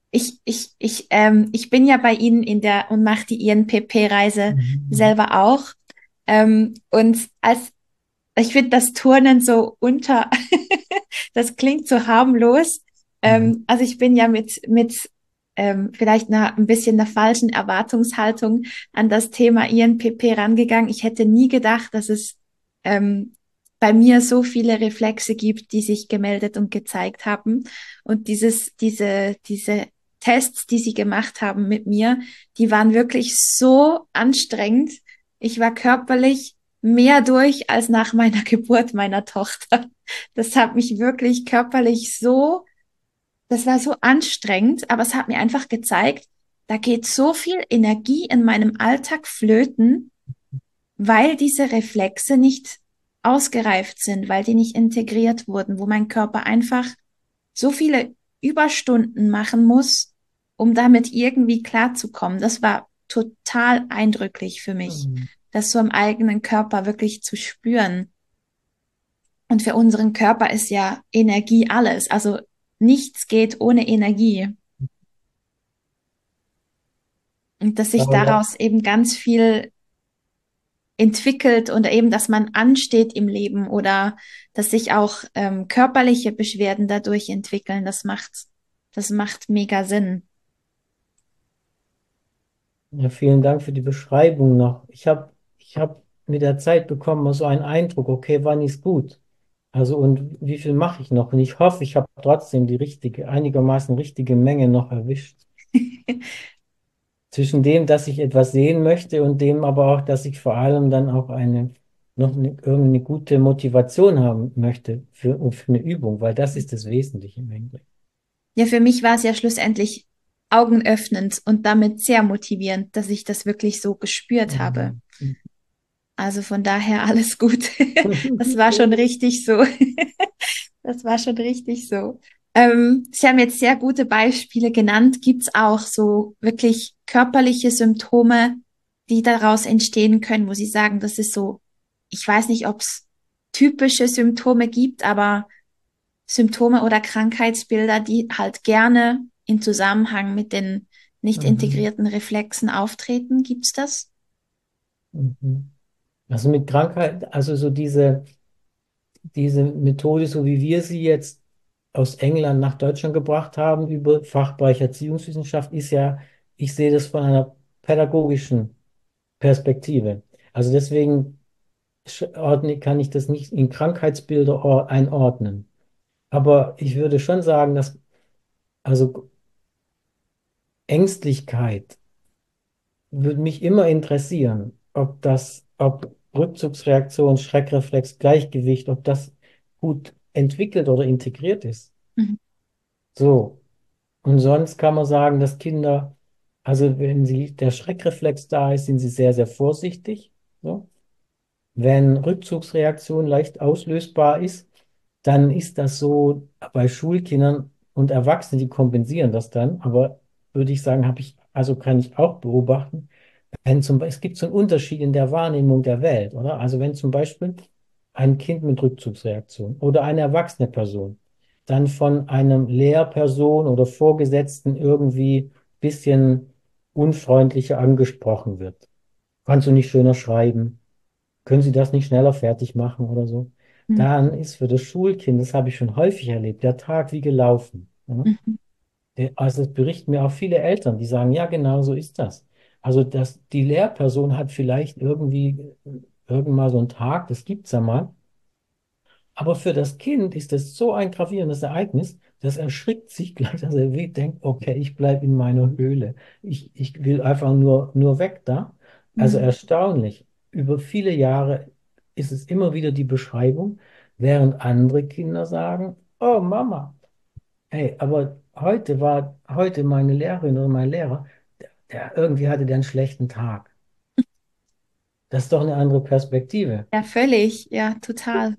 ich bin ja bei Ihnen in der und mache die INPP-Reise Mhm. selber auch. Und als ich finde das Turnen so unter, das klingt so harmlos. Mhm. Also ich bin ja mit vielleicht ein bisschen einer falschen Erwartungshaltung an das Thema INPP rangegangen. Ich hätte nie gedacht, dass es ähm, bei mir so viele Reflexe gibt, die sich gemeldet und gezeigt haben. Und diese Tests, die sie gemacht haben mit mir, die waren wirklich so anstrengend. Ich war körperlich mehr durch als nach meiner Geburt meiner Tochter. Das hat mich wirklich körperlich so, das war so anstrengend, aber es hat mir einfach gezeigt, da geht so viel Energie in meinem Alltag flöten, weil diese Reflexe nicht ausgereift sind, weil die nicht integriert wurden, wo mein Körper einfach so viele Überstunden machen muss, um damit irgendwie klarzukommen. Das war total eindrücklich für mich, Mhm. das so im eigenen Körper wirklich zu spüren. Und für unseren Körper ist ja Energie alles. Also nichts geht ohne Energie. Und dass sich Aber noch, daraus eben ganz viel entwickelt und eben, dass man ansteht im Leben oder dass sich auch körperliche Beschwerden dadurch entwickeln, das macht mega Sinn. ja, vielen Dank für die Beschreibung noch. Ich hab mit der Zeit bekommen so einen Eindruck, okay, wann ist gut? Also und wie viel mache ich noch? Und ich hoffe, ich habe trotzdem die richtige, einigermaßen richtige Menge noch erwischt. Zwischen dem, dass ich etwas sehen möchte und dem aber auch, dass ich vor allem dann auch irgendeine gute Motivation haben möchte für eine Übung, weil das ist das Wesentliche im Endeffekt. Ja, für mich war es ja schlussendlich augenöffnend und damit sehr motivierend, dass ich das wirklich so gespürt habe. Mhm. Also von daher alles gut. Das war schon richtig so. Das war schon richtig so. Sie haben jetzt sehr gute Beispiele genannt. Gibt es auch so wirklich körperliche Symptome, die daraus entstehen können, wo Sie sagen, das ist so, ich weiß nicht, ob es typische Symptome gibt, aber Symptome oder Krankheitsbilder, die halt gerne in Zusammenhang mit den nicht Mhm. integrierten Reflexen auftreten. Gibt's das? Mhm. Also mit Krankheit, also so diese Methode, so wie wir sie jetzt aus England nach Deutschland gebracht haben, über Fachbereich Erziehungswissenschaft, ist ja, ich sehe das von einer pädagogischen Perspektive. Also deswegen kann ich das nicht in Krankheitsbilder einordnen. Aber ich würde schon sagen, dass also Ängstlichkeit würde mich immer interessieren, ob Rückzugsreaktion, Schreckreflex, Gleichgewicht, ob das gut entwickelt oder integriert ist. Mhm. So. Und sonst kann man sagen, dass Kinder, also wenn der Schreckreflex da ist, sind sie sehr, sehr vorsichtig. So. Wenn Rückzugsreaktion leicht auslösbar ist, dann ist das so bei Schulkindern und Erwachsenen, die kompensieren das dann. Aber würde ich sagen, also kann ich auch beobachten, es gibt so einen Unterschied in der Wahrnehmung der Welt, oder? Also wenn zum Beispiel ein Kind mit Rückzugsreaktion oder eine erwachsene Person dann von einem Lehrperson oder Vorgesetzten irgendwie bisschen unfreundlicher angesprochen wird. Kannst du nicht schöner schreiben? Können Sie das nicht schneller fertig machen oder so? Mhm. Dann ist für das Schulkind, das habe ich schon häufig erlebt, der Tag wie gelaufen. Ja? Mhm. Also das berichten mir auch viele Eltern, die sagen, ja, genau so ist das. Also die Lehrperson hat vielleicht irgendwie irgendwann mal so einen Tag, das gibt es ja mal, aber für das Kind ist das so ein gravierendes Ereignis, das erschrickt sich gleich, dass er denkt, okay, ich bleibe in meiner Höhle. Ich will einfach nur weg da. Also Mhm. erstaunlich. Über viele Jahre ist es immer wieder die Beschreibung, während andere Kinder sagen, oh Mama, hey, aber heute meine Lehrerin oder mein Lehrer, irgendwie hatte der einen schlechten Tag. Das ist doch eine andere Perspektive. Ja, völlig. Ja, total.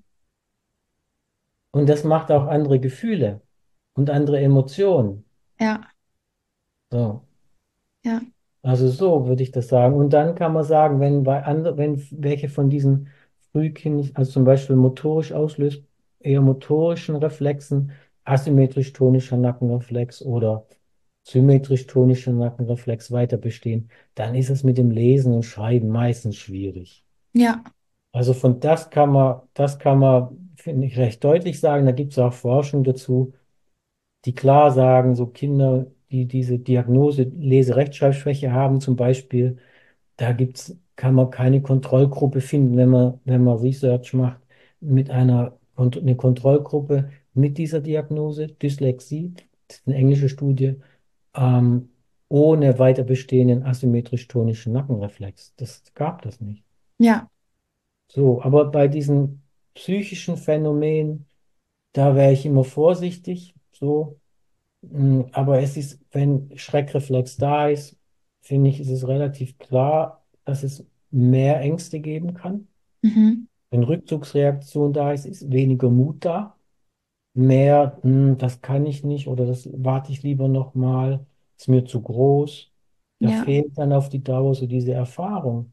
Und das macht auch andere Gefühle und andere Emotionen. Ja, So. ja. Also so würde ich das sagen. Und dann kann man sagen, wenn welche von diesen frühkindlich, also zum Beispiel motorisch auslöst, eher motorischen Reflexen, asymmetrisch-tonischer Nackenreflex oder symmetrisch-tonischer Nackenreflex weiter bestehen, dann ist es mit dem Lesen und Schreiben meistens schwierig. Ja. Also das kann man, finde ich, recht deutlich sagen. Da gibt es auch Forschung dazu, die klar sagen, so Kinder, die diese Diagnose Lese-Rechtschreibschwäche haben zum Beispiel, kann man keine Kontrollgruppe finden, wenn man Research macht mit eine Kontrollgruppe mit dieser Diagnose, Dyslexie, das ist eine englische Studie, ähm, ohne weiter bestehenden asymmetrisch-tonischen Nackenreflex. Das gab das nicht. Ja. So, aber bei diesen psychischen Phänomenen, da wäre ich immer vorsichtig, so. Aber wenn Schreckreflex da ist, finde ich, ist es relativ klar, dass es mehr Ängste geben kann. Mhm. Wenn Rückzugsreaktion da ist, ist weniger Mut da. Mehr, das kann ich nicht oder das warte ich lieber noch mal, ist mir zu groß. Da Ja. fehlt dann auf die Dauer so diese Erfahrung.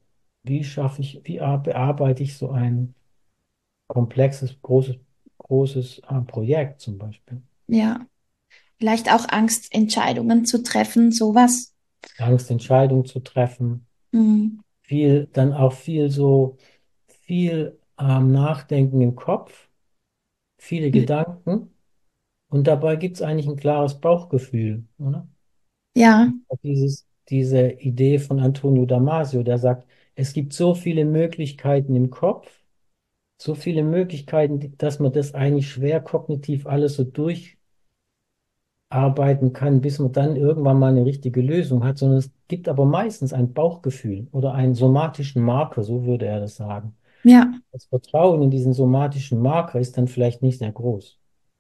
Bearbeite ich so ein komplexes, großes Projekt zum Beispiel? Ja. Vielleicht auch Angst, Entscheidungen zu treffen, sowas. Angst, Entscheidungen zu treffen. Mhm. Dann auch viel Nachdenken im Kopf, viele Gedanken und dabei gibt es eigentlich ein klares Bauchgefühl, oder? Ja, Diese Idee von Antonio Damasio, der sagt, es gibt so viele Möglichkeiten im Kopf, so viele Möglichkeiten, dass man das eigentlich schwer kognitiv alles so durcharbeiten kann, bis man dann irgendwann mal eine richtige Lösung hat, sondern es gibt aber meistens ein Bauchgefühl oder einen somatischen Marker, so würde er das sagen. ja, Das Vertrauen in diesen somatischen Marker ist dann vielleicht nicht sehr groß.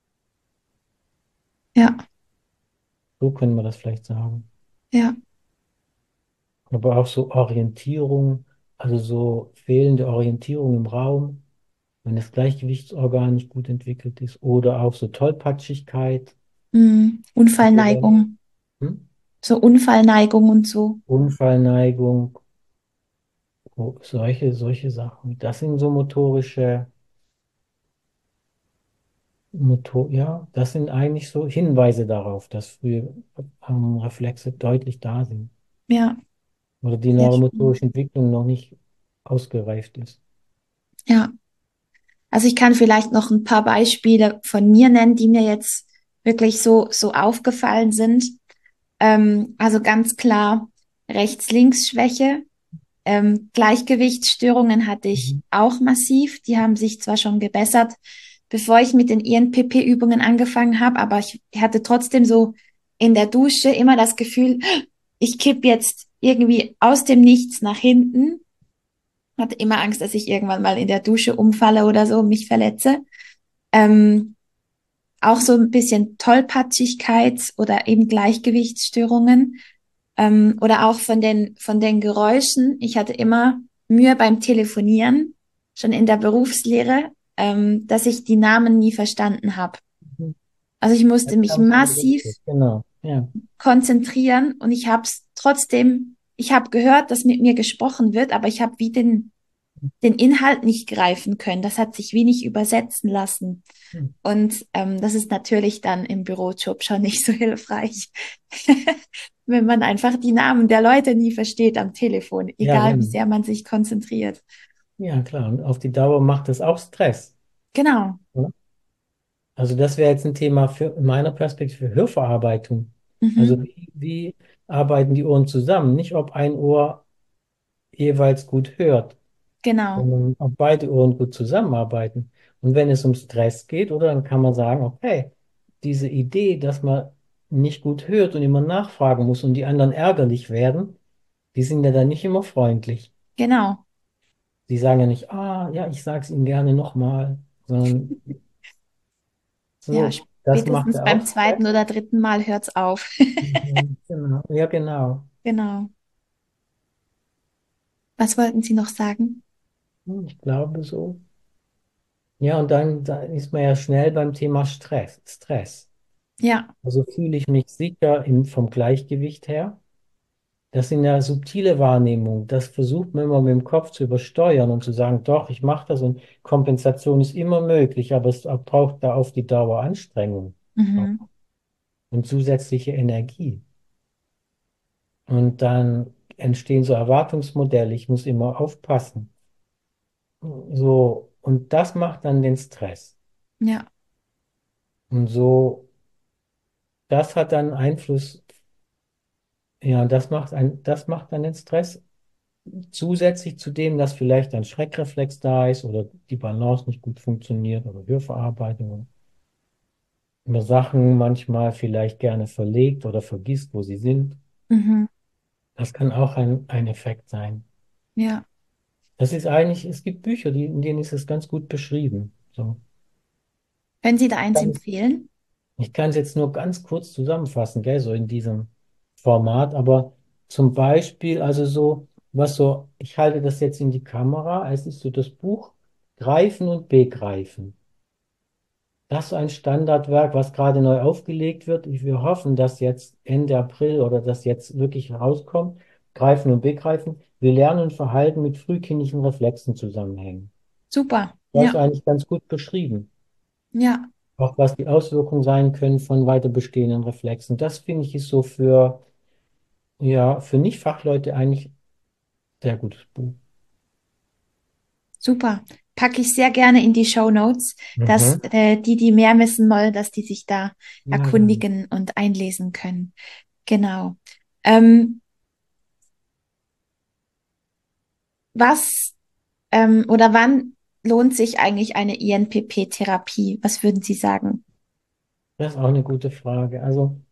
ja, So können wir das vielleicht sagen. ja. Aber auch so Orientierung, also so fehlende Orientierung im Raum, wenn das Gleichgewichtsorgan nicht gut entwickelt ist, oder auch so Tollpatschigkeit, Mhm. oder, Unfallneigung, hm? so Unfallneigung und so. Unfallneigung, solche Sachen. Das sind so ja, das sind eigentlich so Hinweise darauf, dass frühe Reflexe deutlich da sind. Ja, Oder die sehr spannend. neuromotorische Entwicklung noch nicht ausgereift ist. Ja, also ich kann vielleicht noch ein paar Beispiele von mir nennen, die mir jetzt wirklich so aufgefallen sind. Also ganz klar Rechts-Links-Schwäche. Gleichgewichtsstörungen hatte ich Mhm. auch massiv. Die haben sich zwar schon gebessert, bevor ich mit den INPP-Übungen angefangen habe, aber ich hatte trotzdem so in der Dusche immer das Gefühl, ich kipp jetzt irgendwie aus dem Nichts nach hinten. Hatte immer Angst, dass ich irgendwann mal in der Dusche umfalle oder so, mich verletze. Ähm, auch so ein bisschen Tollpatschigkeit oder eben Gleichgewichtsstörungen. Oder auch von den Geräuschen. Ich hatte immer Mühe beim Telefonieren, schon in der Berufslehre, dass ich die Namen nie verstanden habe. Mhm. Also ich musste Das mich kann sein, massiv richtig. Genau. Ja. konzentrieren und ich habe es trotzdem, ich habe gehört, dass mit mir gesprochen wird, aber ich habe wie den Inhalt nicht greifen können. Das hat sich wie nicht übersetzen lassen. Hm. Und das ist natürlich dann im Bürojob schon nicht so hilfreich. wenn man einfach die Namen der Leute nie versteht am Telefon, Ja, egal wie genau. sehr man sich konzentriert. Ja, klar. Und auf die Dauer macht das auch Stress. Genau. Ne? Also das wäre jetzt ein Thema für in meiner Perspektive für Hörverarbeitung. Also Mhm. wie arbeiten die Ohren zusammen? Nicht, ob ein Ohr jeweils gut hört, Genau. sondern ob beide Ohren gut zusammenarbeiten. Und wenn es um Stress geht, oder dann kann man sagen, okay, diese Idee, dass man nicht gut hört und immer nachfragen muss und die anderen ärgerlich werden, die sind ja dann nicht immer freundlich. Genau. Die sagen ja nicht, ah, ja, ich sage es Ihnen gerne nochmal, sondern Ja, so, das macht spätestens ja auch beim zweiten Stress. oder dritten Mal hört's auf. Mhm, genau. Ja, genau. Genau. Was wollten Sie noch sagen? Ich glaube so. Ja, und dann ist man ja schnell beim Thema Stress. Stress. Ja. Also fühle ich mich sicher vom Gleichgewicht her. Das sind ja subtile Wahrnehmungen. Das versucht man immer mit dem Kopf zu übersteuern und zu sagen, doch, ich mache das und Kompensation ist immer möglich, aber es braucht da auf die Dauer Anstrengung Mhm. und zusätzliche Energie. Und dann entstehen so Erwartungsmodelle, ich muss immer aufpassen. So, und das macht dann den Stress. Ja. Und so, das hat dann Einfluss, ja, das macht dann den Stress. Zusätzlich zu dem, dass vielleicht ein Schreckreflex da ist oder die Balance nicht gut funktioniert oder Hörverarbeitung oder Sachen manchmal vielleicht gerne verlegt oder vergisst, wo sie sind. Mhm. Das kann auch ein Effekt sein. Ja. Das ist eigentlich, es gibt Bücher, in denen ist es ganz gut beschrieben. So. Können Sie da eins empfehlen? Ich kann es jetzt nur ganz kurz zusammenfassen, gell, so in diesem Format, aber zum Beispiel, also so, was so, ich halte das jetzt in die Kamera, es ist so das Buch Greifen und Begreifen. Das ist so ein Standardwerk, was gerade neu aufgelegt wird. Wir hoffen, dass jetzt Ende April oder dass jetzt wirklich rauskommt. Greifen und Begreifen. Wir lernen und Verhalten mit frühkindlichen Reflexen zusammenhängen. Super. Das ist Ja. eigentlich ganz gut beschrieben. Ja. Auch was die Auswirkungen sein können von weiter bestehenden Reflexen. Das finde ich ist so für, ja, für Nicht-Fachleute eigentlich sehr gutes Buch. Super. Packe ich sehr gerne in die Show Notes, dass Mhm. die mehr wissen wollen, dass die sich da Ja, genau. erkundigen und einlesen können. Genau. Ähm, was oder wann lohnt sich eigentlich eine INPP-Therapie? Was würden Sie sagen? Das ist auch eine gute Frage. Also,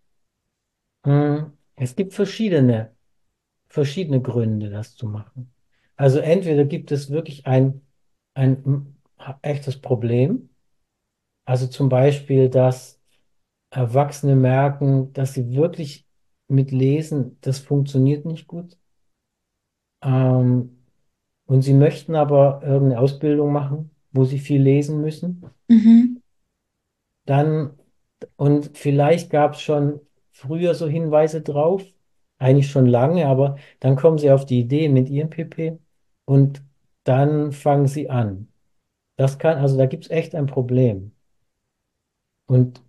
es gibt verschiedene Gründe, das zu machen. Also entweder gibt es wirklich ein echtes Problem, also zum Beispiel, dass Erwachsene merken, dass sie wirklich mit Lesen, das funktioniert nicht gut. Ähm, und sie möchten aber irgendeine Ausbildung machen, wo sie viel lesen müssen. Mhm. Dann, und vielleicht gab es schon früher so Hinweise drauf, eigentlich schon lange, aber dann kommen sie auf die Idee mit IMPP und dann fangen sie an. Also da gibt es echt ein Problem. Und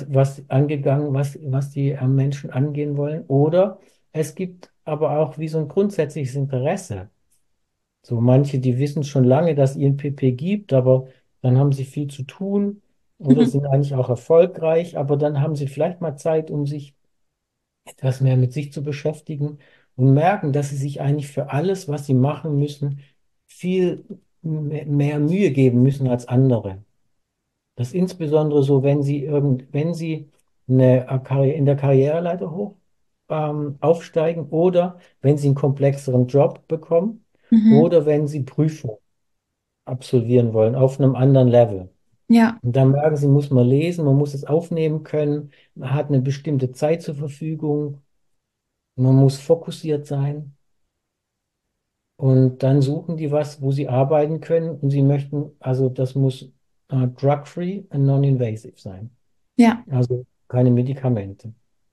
was die Menschen angehen wollen. Oder es gibt aber auch wie so ein grundsätzliches Interesse. So manche, die wissen schon lange, dass INPP gibt, aber dann haben sie viel zu tun oder sind eigentlich auch erfolgreich, aber dann haben sie vielleicht mal Zeit, um sich etwas mehr mit sich zu beschäftigen und merken, dass sie sich eigentlich für alles, was sie machen müssen, viel mehr Mühe geben müssen als andere. Das ist insbesondere so, wenn Sie in der Karriereleiter hoch aufsteigen oder wenn Sie einen komplexeren Job bekommen Mhm. oder wenn Sie Prüfungen absolvieren wollen auf einem anderen Level. Ja, Und dann merken Sie, muss man lesen, man muss es aufnehmen können, man hat eine bestimmte Zeit zur Verfügung, man muss fokussiert sein. Und dann suchen die was, wo sie arbeiten können und sie möchten, also das muss drug-free und non-invasive sein. ja, Also keine Medikamente.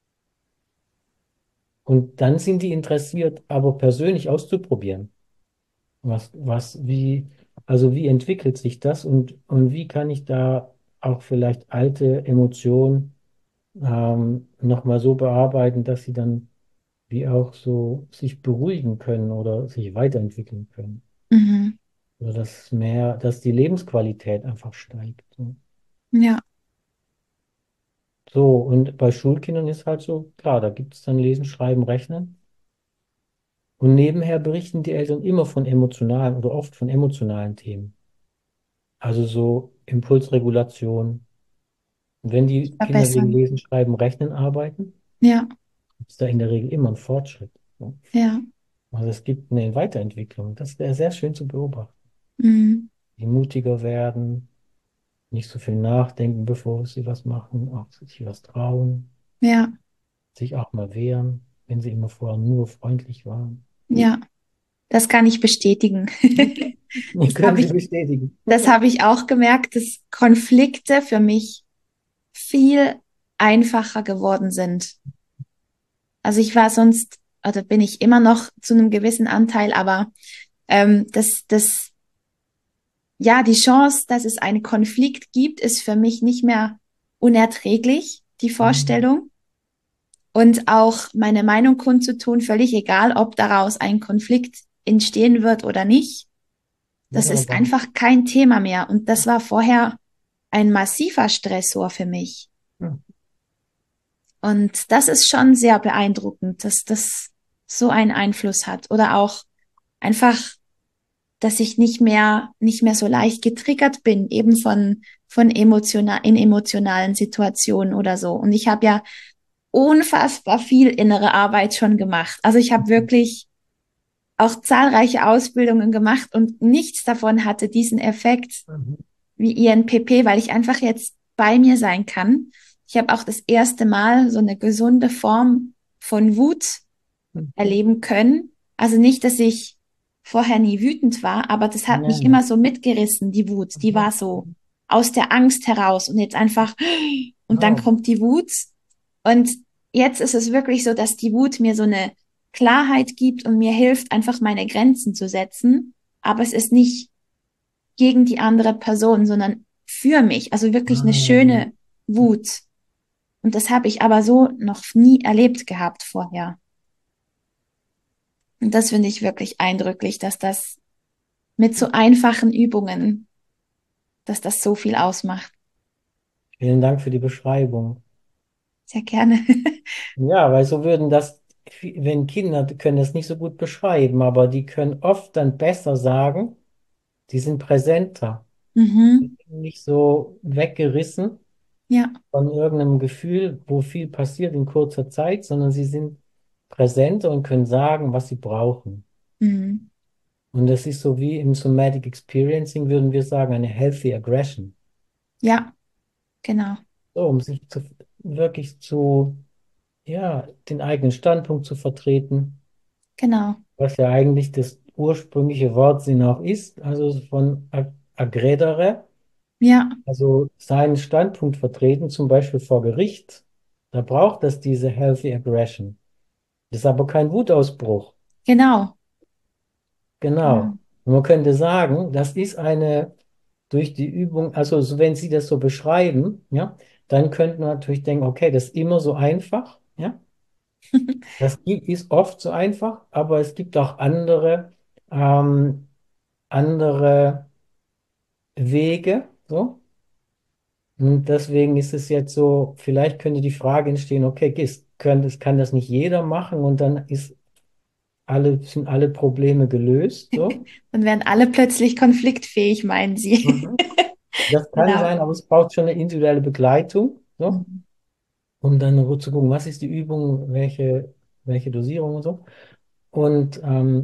Und dann sind die interessiert, aber persönlich auszuprobieren. Also wie entwickelt sich das und wie kann ich da auch vielleicht alte Emotionen nochmal so bearbeiten, dass sie dann wie auch so sich beruhigen können oder sich weiterentwickeln können. Mhm. Oder dass die Lebensqualität einfach steigt. So. Ja, So, und bei Schulkindern ist halt so, klar, da gibt es dann Lesen, Schreiben, Rechnen. Und nebenher berichten die Eltern immer von emotionalen oder oft von emotionalen Themen. Also so Impulsregulation. Und wenn die Kinder wegen verbessern. Lesen, Schreiben, Rechnen arbeiten, Ja, gibt es da in der Regel immer einen Fortschritt. So. ja. Also es gibt eine Weiterentwicklung. Das wäre sehr schön zu beobachten. Mhm. Die mutiger werden, nicht so viel nachdenken, bevor sie was machen, auch sich was trauen, Ja, sich auch mal wehren, wenn sie immer vorher nur freundlich waren. ja. Das kann ich bestätigen. Okay. Das Können habe Sie ich, bestätigen. das habe ich auch gemerkt, dass Konflikte für mich viel einfacher geworden sind. Also ich war sonst, oder bin ich immer noch zu einem gewissen Anteil, aber ja, die Chance, dass es einen Konflikt gibt, ist für mich nicht mehr unerträglich, die Mhm. Vorstellung. Und auch meine Meinung kundzutun, völlig egal, ob daraus ein Konflikt entstehen wird oder nicht. Das Ja, ist einfach kein Thema mehr. Und das war vorher ein massiver Stressor für mich. ja. Und das ist schon sehr beeindruckend, dass das so einen Einfluss hat. Oder auch einfach, dass ich nicht mehr so leicht getriggert bin, eben in emotionalen Situationen oder so. Und ich habe ja unfassbar viel innere Arbeit schon gemacht. Also ich habe wirklich auch zahlreiche Ausbildungen gemacht und nichts davon hatte diesen Effekt Mhm. wie INPP, weil ich einfach jetzt bei mir sein kann. Ich habe auch das erste Mal so eine gesunde Form von Wut Mhm. erleben können. Also nicht, dass ich vorher nie wütend war, aber das hat Ja, mich ja. immer so mitgerissen, die Wut. Die war so aus der Angst heraus und jetzt einfach, und dann Genau. kommt die Wut. Und jetzt ist es wirklich so, dass die Wut mir so eine Klarheit gibt und mir hilft, einfach meine Grenzen zu setzen. Aber es ist nicht gegen die andere Person, sondern für mich. Also wirklich eine Ah, schöne Wut. Und das habe ich aber so noch nie erlebt gehabt vorher. Und das finde ich wirklich eindrücklich, dass das mit so einfachen Übungen, dass das so viel ausmacht. vielen Dank für die Beschreibung. Sehr gerne. Ja, weil so würden das, wenn Kinder die können das nicht so gut beschreiben, aber die können oft dann besser sagen, die sind präsenter, Mhm. nicht so weggerissen Ja. von irgendeinem Gefühl, wo viel passiert in kurzer Zeit, sondern sie sind präsenter und können sagen, was sie brauchen. Mhm. Und das ist so wie im Somatic Experiencing, würden wir sagen, eine healthy aggression. Ja, genau. So, um sich wirklich ja, den eigenen Standpunkt zu vertreten, Genau. was ja eigentlich das ursprüngliche Wortsinn auch ist, also von aggredere, Ja, also seinen Standpunkt vertreten, zum Beispiel vor Gericht. Da braucht es diese healthy aggression. Das ist aber kein Wutausbruch. genau. Genau. Genau. Und man könnte sagen, das ist durch die Übung, also wenn Sie das so beschreiben, ja, dann könnte man natürlich denken, okay, das ist immer so einfach, ja. Ist oft so einfach, aber es gibt auch ähm, andere Wege, so. Und deswegen ist es jetzt so, vielleicht könnte die Frage entstehen, okay, kann das nicht jeder machen und dann sind alle Probleme gelöst, so. Dann werden alle plötzlich konfliktfähig, meinen Sie. Mhm. Das kann Genau. sein, aber es braucht schon eine individuelle Begleitung, so, Mhm. um dann zu gucken, was ist die Übung, welche Dosierung und so. Und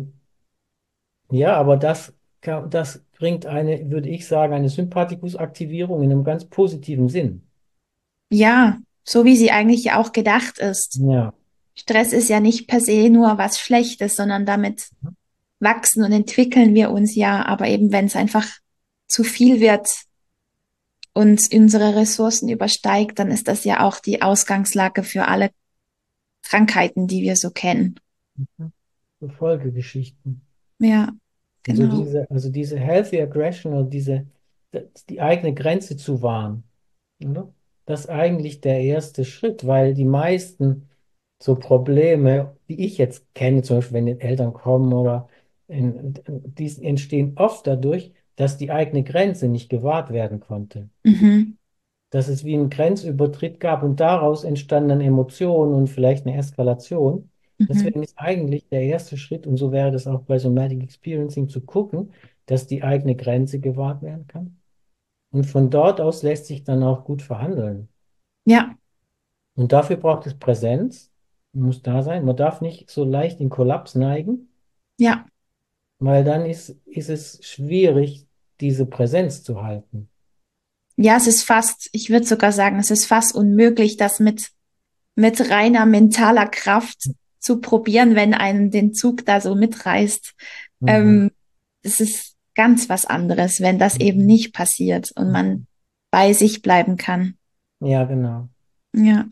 ja, aber das bringt würde ich sagen, eine Sympathikusaktivierung in einem ganz positiven Sinn. Ja, so wie sie eigentlich ja auch gedacht ist. Ja. Stress ist ja nicht per se nur was Schlechtes, sondern damit wachsen und entwickeln wir uns ja. Aber eben, wenn es einfach zu viel wird und unsere Ressourcen übersteigt, dann ist das ja auch die Ausgangslage für alle Krankheiten, die wir so kennen. Mhm. So Folgegeschichten. Ja, Und so genau. also diese healthy aggression oder die eigene Grenze zu wahren, oder? Das ist eigentlich der erste Schritt, weil die meisten so Probleme, die ich jetzt kenne, zum Beispiel wenn die Eltern kommen oder die entstehen oft dadurch, dass die eigene Grenze nicht gewahrt werden konnte. Mhm. Dass es wie einen Grenzübertritt gab und daraus entstanden dann Emotionen und vielleicht eine Eskalation. Mhm. Deswegen ist eigentlich der erste Schritt, und so wäre das auch bei Somatic Experiencing, zu gucken, dass die eigene Grenze gewahrt werden kann. Und von dort aus lässt sich dann auch gut verhandeln. Ja, Und dafür braucht es Präsenz, muss da sein. Man darf nicht so leicht in Kollaps neigen, ja. weil dann ist es schwierig, diese Präsenz zu halten. Ja, es ist fast, ich würde sogar sagen, es ist fast unmöglich, das mit reiner mentaler Kraft zu probieren, wenn einen den Zug da so mitreißt. Mhm. Ähm, Es ist ganz was anderes, wenn das eben Mhm. nicht passiert und man bei sich bleiben kann. Ja, genau. Ja,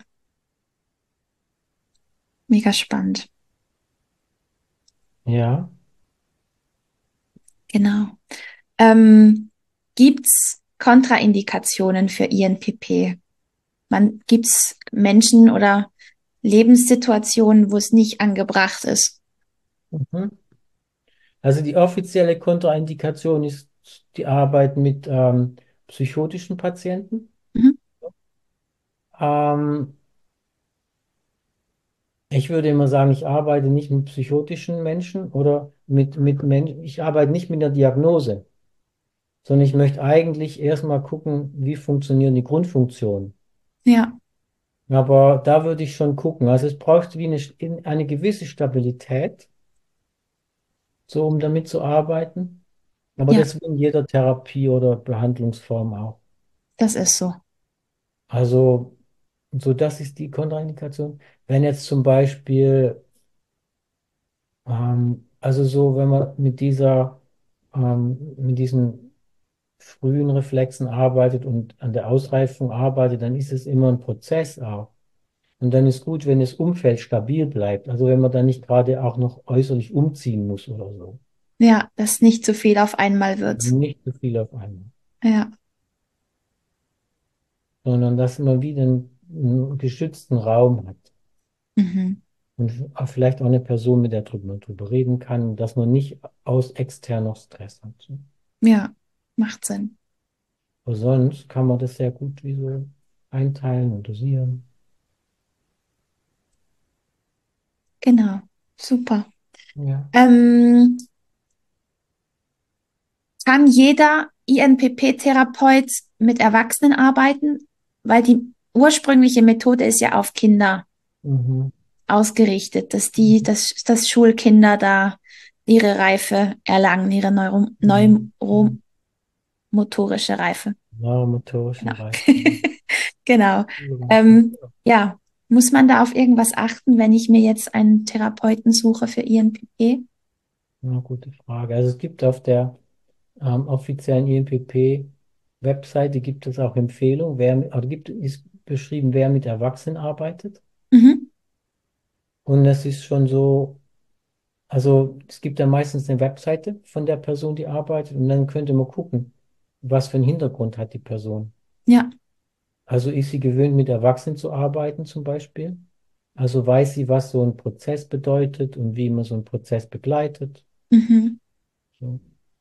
mega spannend. Ja. Genau. Ähm, Gibt's Kontraindikationen für INPP? Gibt's Menschen oder Lebenssituationen, wo es nicht angebracht ist? Mhm. Also die offizielle Kontraindikation ist die Arbeit mit psychotischen Patienten. Mhm. Ähm, Ich würde immer sagen, ich arbeite nicht mit psychotischen Menschen oder mit Menschen, ich arbeite nicht mit einer Diagnose, sondern ich möchte eigentlich erstmal gucken, wie funktionieren die Grundfunktionen. Ja, Aber da würde ich schon gucken. Also es braucht wie eine gewisse Stabilität, so um damit zu arbeiten. Aber ja, das wie in jeder Therapie oder Behandlungsform auch. das ist so. Also, so das ist die Kontraindikation. Wenn jetzt zum Beispiel, also so, wenn man mit diesen frühen Reflexen arbeitet und an der Ausreifung arbeitet, dann ist es immer ein Prozess auch. Und dann ist gut, wenn das Umfeld stabil bleibt. Also wenn man dann nicht gerade auch noch äußerlich umziehen muss oder so. Ja, dass nicht zu viel auf einmal wird. Nicht zu viel auf einmal. Ja. Sondern dass man wieder einen geschützten Raum hat. Mhm. Und auch vielleicht auch eine Person, mit der man drüber reden kann, dass man nicht aus externer Stress hat. So. Ja, macht Sinn. Aber sonst kann man das sehr gut wie so einteilen und dosieren. Genau. Super. Ja. Ähm, Kann jeder INPP-Therapeut mit Erwachsenen arbeiten? Weil die ursprüngliche Methode ist ja auf Kinder Mhm. ausgerichtet, dass Schulkinder da ihre Reife erlangen, ihre Mhm. Mhm. neuromotorische Reife. Neuromotorischen Genau. Reifen. Genau. Ja, Ähm, ja, muss man da auf irgendwas achten, wenn ich mir jetzt einen Therapeuten suche für INPP? eine gute Frage. Also es gibt auf der offiziellen INPP-Webseite gibt es auch Empfehlungen, ist beschrieben, wer mit Erwachsenen arbeitet. Mhm. Und es ist schon so, also es gibt ja meistens eine Webseite von der Person, die arbeitet, und dann könnte man gucken, was für einen Hintergrund hat die Person. Ja. Also ist sie gewöhnt, mit Erwachsenen zu arbeiten zum Beispiel? Also weiß sie, was so ein Prozess bedeutet und wie man so einen Prozess begleitet. Mhm. So.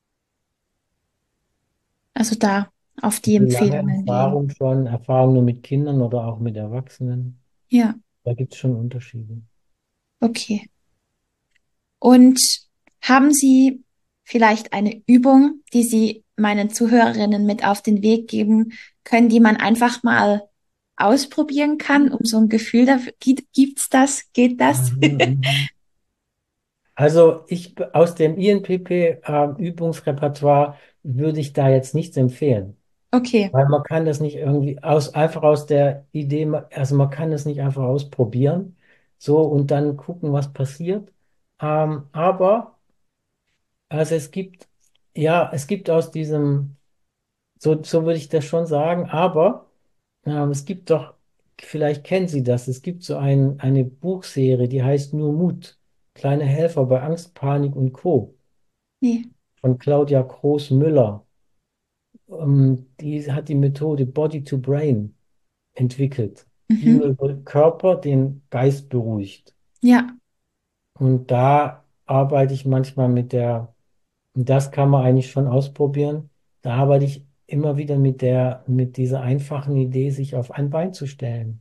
Also da auf die Wie lange Empfehlungen gehen. Erfahrung schon, Erfahrung nur mit Kindern oder auch mit Erwachsenen? Ja, Da gibt es schon Unterschiede. okay. Und haben Sie vielleicht eine Übung, die Sie meinen Zuhörerinnen mit auf den Weg geben können, die man einfach mal ausprobieren kann, um so ein Gefühl dafür, gibt's das? Geht das? Mhm, mhm. Also aus dem INPP-Übungsrepertoire würde ich da jetzt nichts empfehlen. Okay, Weil man kann das nicht irgendwie einfach aus der Idee, also man kann das nicht einfach ausprobieren, so und dann gucken, was passiert. Aber also es gibt aus diesem, so würde ich das schon sagen, aber es gibt doch, vielleicht kennen Sie das, es gibt so eine Buchserie, die heißt Nur Mut, kleine Helfer bei Angst, Panik und Co. nee. von Claudia Groß-Müller. Die hat die Methode Body to Brain entwickelt. die nur Mhm. über den Körper den Geist beruhigt. Ja. Und da arbeite ich manchmal und das kann man eigentlich schon ausprobieren. Da arbeite ich immer wieder mit dieser einfachen Idee, sich auf ein Bein zu stellen.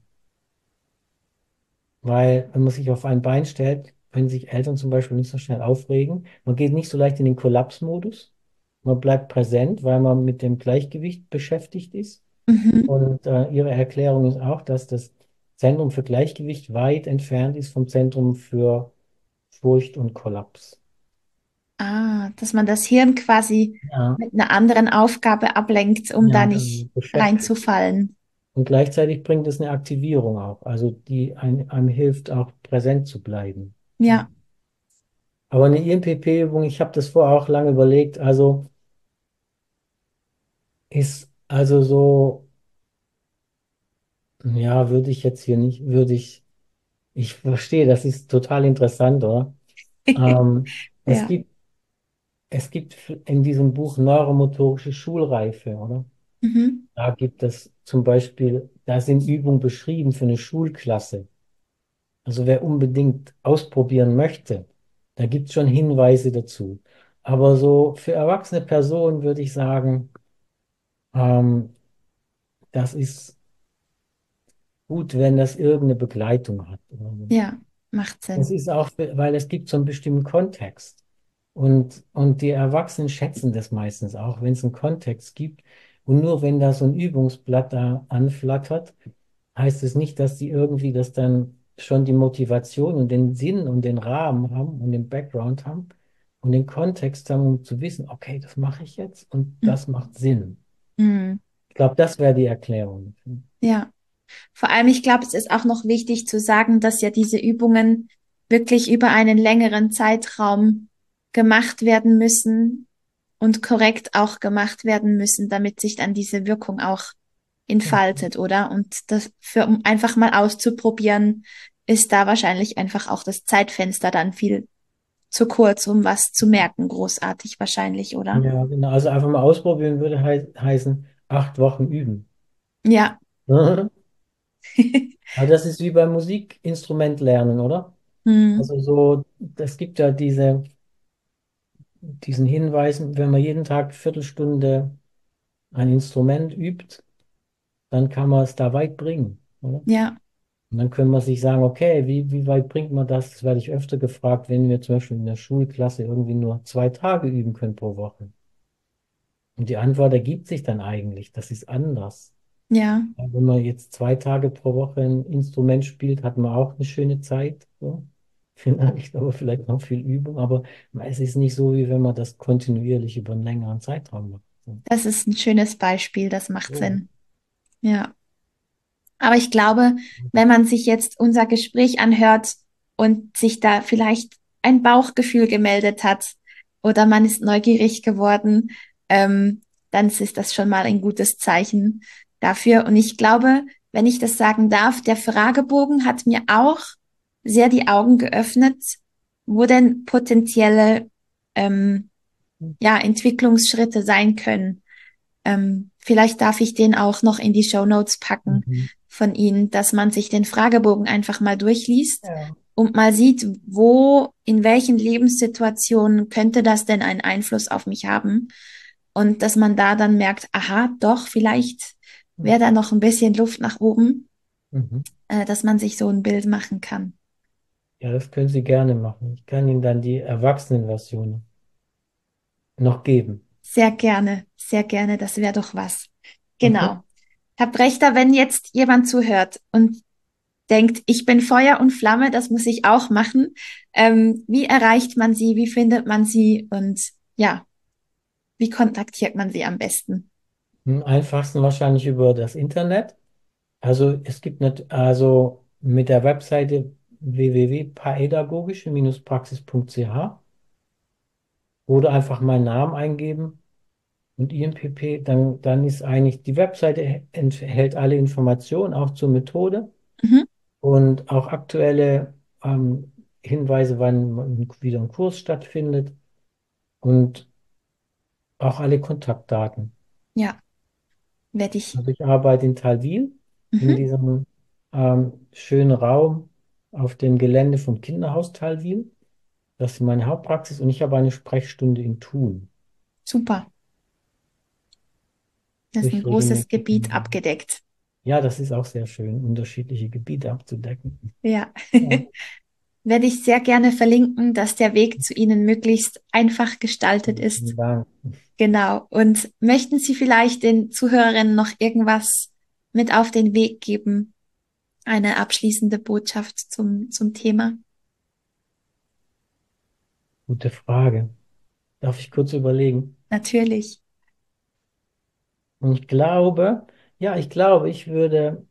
Weil, wenn man sich auf ein Bein stellt, können sich Eltern zum Beispiel nicht so schnell aufregen. Man geht nicht so leicht in den Kollapsmodus. Man bleibt präsent, weil man mit dem Gleichgewicht beschäftigt ist. Mhm. Und ihre Erklärung ist auch, dass das Zentrum für Gleichgewicht weit entfernt ist vom Zentrum für Furcht und Kollaps. Ah, dass man das Hirn quasi Ja, mit einer anderen Aufgabe ablenkt, um da ja, nicht beschäftigt. reinzufallen. Und gleichzeitig bringt es eine Aktivierung auch, also die einem hilft, auch präsent zu bleiben. Ja, Aber eine IMPP-Übung, ich habe das vorher auch lange überlegt, also ist also so, ja, würde ich jetzt hier nicht, ich verstehe, das ist total interessant, oder? Ähm, es ja. gibt, es gibt in diesem Buch Neuromotorische Schulreife, oder? Mhm. Da gibt es zum Beispiel, da sind Übungen beschrieben für eine Schulklasse. Also wer unbedingt ausprobieren möchte, da gibt es schon Hinweise dazu. Aber so für erwachsene Personen würde ich sagen, ähm, das ist gut, wenn das irgendeine Begleitung hat. Oder so. Ja, macht Das Sinn. ist auch, weil es gibt so einen bestimmten Kontext. Und die Erwachsenen schätzen das meistens auch, wenn es einen Kontext gibt. Und nur wenn da so ein Übungsblatt da anflattert, heißt es nicht, dass die irgendwie das dann schon die Motivation und den Sinn und den Rahmen haben und den Background haben und den Kontext haben, um zu wissen, okay, das mache ich jetzt und das macht Sinn. Mhm. Ich glaube, das wäre die Erklärung. Ja. Vor allem, ich glaube, es ist auch noch wichtig zu sagen, dass ja diese Übungen wirklich über einen längeren Zeitraum gemacht werden müssen und korrekt auch gemacht werden müssen, damit sich dann diese Wirkung auch entfaltet, oder? Und das für, um einfach mal auszuprobieren, ist da wahrscheinlich einfach auch das Zeitfenster dann viel zu kurz, um was zu merken, großartig wahrscheinlich, oder? Ja, genau. Also einfach mal ausprobieren würde heißen, 8 Wochen üben. Ja. Aber das ist wie beim Musikinstrument lernen, oder? Hm. Also so, es gibt ja diesen Hinweisen, wenn man jeden Tag eine Viertelstunde ein Instrument übt, dann kann man es da weit bringen, oder? Ja, Und dann können wir sich sagen, okay, wie weit bringt man das? Das werde ich öfter gefragt, wenn wir zum Beispiel in der Schulklasse irgendwie nur 2 Tage üben können pro Woche. Und die Antwort ergibt sich dann eigentlich, das ist anders. ja, Ja, wenn man jetzt 2 Tage pro Woche ein Instrument spielt, hat man auch eine schöne Zeit. So. Vielleicht, aber vielleicht noch viel Übung. Aber es ist nicht so, wie wenn man das kontinuierlich über einen längeren Zeitraum macht. So. das ist ein schönes Beispiel, das macht So. Sinn. Ja. Aber ich glaube, wenn man sich jetzt unser Gespräch anhört und sich da vielleicht ein Bauchgefühl gemeldet hat oder man ist neugierig geworden, dann ist das schon mal ein gutes Zeichen dafür. Und ich glaube, wenn ich das sagen darf, der Fragebogen hat mir auch sehr die Augen geöffnet, wo denn potenzielle ja, Entwicklungsschritte sein können. Vielleicht darf ich den auch noch in die Shownotes packen Mhm. von Ihnen, dass man sich den Fragebogen einfach mal durchliest Ja. und mal sieht, wo, in welchen Lebenssituationen könnte das denn einen Einfluss auf mich haben? Und dass man da dann merkt, aha, doch, vielleicht wäre da noch ein bisschen Luft nach oben, Mhm. dass man sich so ein Bild machen kann. Ja, das können Sie gerne machen. Ich kann Ihnen dann die Erwachsenenversion noch geben. Sehr gerne, das wäre doch was. Mhm. Genau. Herr Brechter, wenn jetzt jemand zuhört und denkt, ich bin Feuer und Flamme, das muss ich auch machen. Wie erreicht man sie? Wie findet man sie? Und ja, wie kontaktiert man sie am besten? Am einfachsten wahrscheinlich über das Internet. Also es gibt nicht, also mit der Webseite www.paedagogische-praxis.ch oder einfach meinen Namen eingeben und IMPP, dann ist eigentlich die Webseite enthält alle Informationen auch zur Methode Mhm. und auch aktuelle Hinweise, wann wieder ein Kurs stattfindet und auch alle Kontaktdaten. Ja, werde ich. Also ich arbeite in Thalwil in Mhm. diesem schönen Raum auf dem Gelände vom Kinderhaus Thalwil. Das ist meine Hauptpraxis und ich habe eine Sprechstunde in Thun, Super. Das wo ist ein ich großes regelmäßig Gebiet hingehe. abgedeckt. Ja, das ist auch sehr schön, unterschiedliche Gebiete abzudecken. Ja. Ja, Werde ich sehr gerne verlinken, dass der Weg zu Ihnen möglichst einfach gestaltet ist. vielen Dank. Genau. Und möchten Sie vielleicht den Zuhörerinnen noch irgendwas mit auf den Weg geben? Eine abschließende Botschaft zum Thema? Gute Frage. Darf ich kurz überlegen? Natürlich. Und ich glaube, ja, ich glaube, ich würde,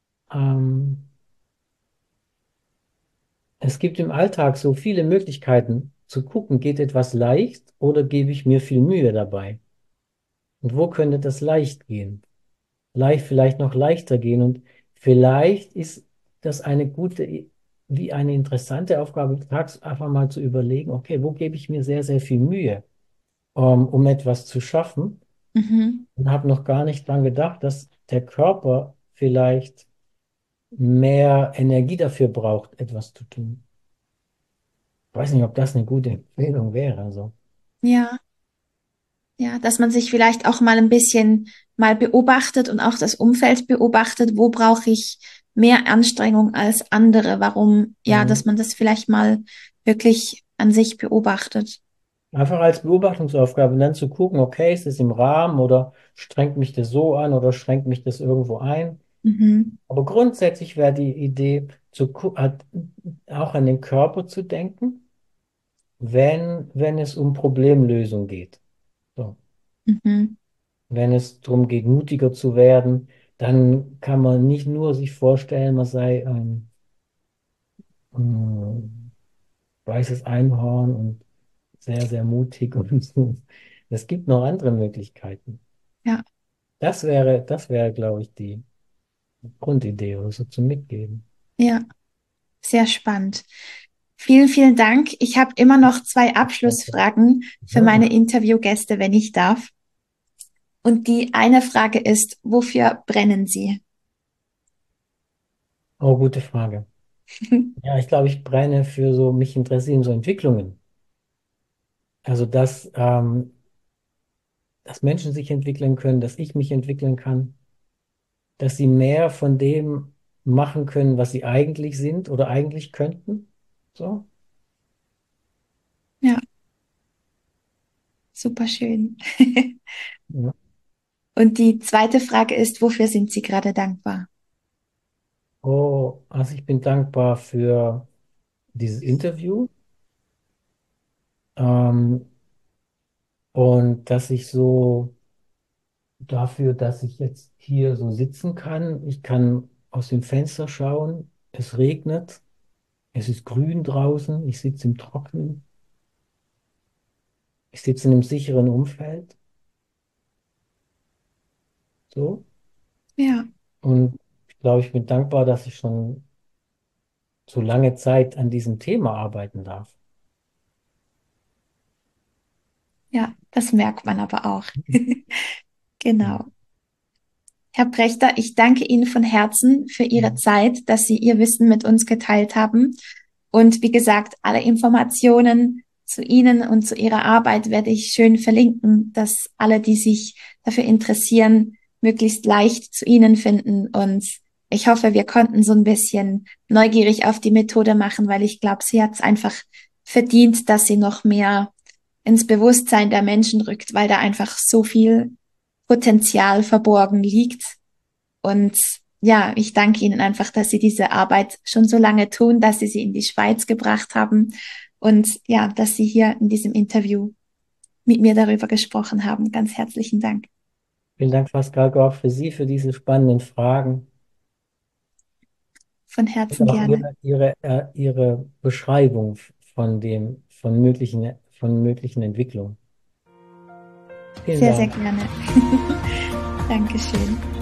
es gibt im Alltag so viele Möglichkeiten zu gucken, geht etwas leicht oder gebe ich mir viel Mühe dabei? Und wo könnte das leicht gehen? Leicht, vielleicht noch leichter gehen. Und vielleicht ist das eine gute, wie eine interessante Aufgabe, tags einfach mal zu überlegen, okay, wo gebe ich mir sehr, sehr viel Mühe, um etwas zu schaffen? Mhm. Und habe noch gar nicht dran gedacht, dass der Körper vielleicht mehr Energie dafür braucht, etwas zu tun. Ich weiß nicht, ob das eine gute Empfehlung wäre. Also, Ja, ja, dass man sich vielleicht auch mal ein bisschen mal beobachtet und auch das Umfeld beobachtet, wo brauche ich mehr Anstrengung als andere? Warum? Ja, mhm. dass man das vielleicht mal wirklich an sich beobachtet. Einfach als Beobachtungsaufgabe und dann zu gucken, okay, ist es im Rahmen oder strengt mich das so an oder schränkt mich das irgendwo ein? Mhm. Aber grundsätzlich wäre die Idee, auch an den Körper zu denken, wenn es um Problemlösung geht. So. Mhm. Wenn es darum geht, mutiger zu werden, dann kann man nicht nur sich vorstellen, man sei ein weißes Einhorn und sehr, sehr mutig und so. Es gibt noch andere Möglichkeiten. Ja, Das wäre, glaube ich, die Grundidee oder so zum Mitgeben. ja, sehr spannend. Vielen, vielen Dank. Ich habe immer noch zwei Abschlussfragen für Mhm. meine Interviewgäste, wenn ich darf. Und die eine Frage ist, wofür brennen Sie? Oh, gute Frage. Ja, ich glaube, ich brenne für so, mich interessieren so Entwicklungen. Also, dass Menschen sich entwickeln können, dass ich mich entwickeln kann, dass sie mehr von dem machen können, was sie eigentlich sind oder eigentlich könnten. So. Ja, super schön. Ja. Und die zweite Frage ist, wofür sind Sie gerade dankbar? Oh, also ich bin dankbar für dieses Interview, ähm, und dass ich so dafür, dass ich jetzt hier so sitzen kann. Ich kann aus dem Fenster schauen. Es regnet. Es ist grün draußen. Ich sitze im Trockenen. Ich sitze in einem sicheren Umfeld. So. Ja, Und ich glaube, ich bin dankbar, dass ich schon so lange Zeit an diesem Thema arbeiten darf. ja, das merkt man aber auch. Ja. Genau. Herr Prechter, ich danke Ihnen von Herzen für Ihre Zeit, dass Sie Ihr Wissen mit uns geteilt haben. Und wie gesagt, alle Informationen zu Ihnen und zu Ihrer Arbeit werde ich schön verlinken, dass alle, die sich dafür interessieren, möglichst leicht zu Ihnen finden. Und ich hoffe, wir konnten so ein bisschen neugierig auf die Methode machen, weil ich glaube, sie hat es einfach verdient, dass sie noch mehr ins Bewusstsein der Menschen rückt, weil da einfach so viel Potenzial verborgen liegt. Und ja, ich danke Ihnen einfach, dass Sie diese Arbeit schon so lange tun, dass Sie sie in die Schweiz gebracht haben und ja, dass Sie hier in diesem Interview mit mir darüber gesprochen haben. Ganz herzlichen Dank. Vielen Dank, Pascal, auch für Sie, für diese spannenden Fragen Von und Herzen auch gerne. Ihre Beschreibung von möglichen Entwicklungen. Vielen Sehr, sehr Dank. gerne. Dankeschön.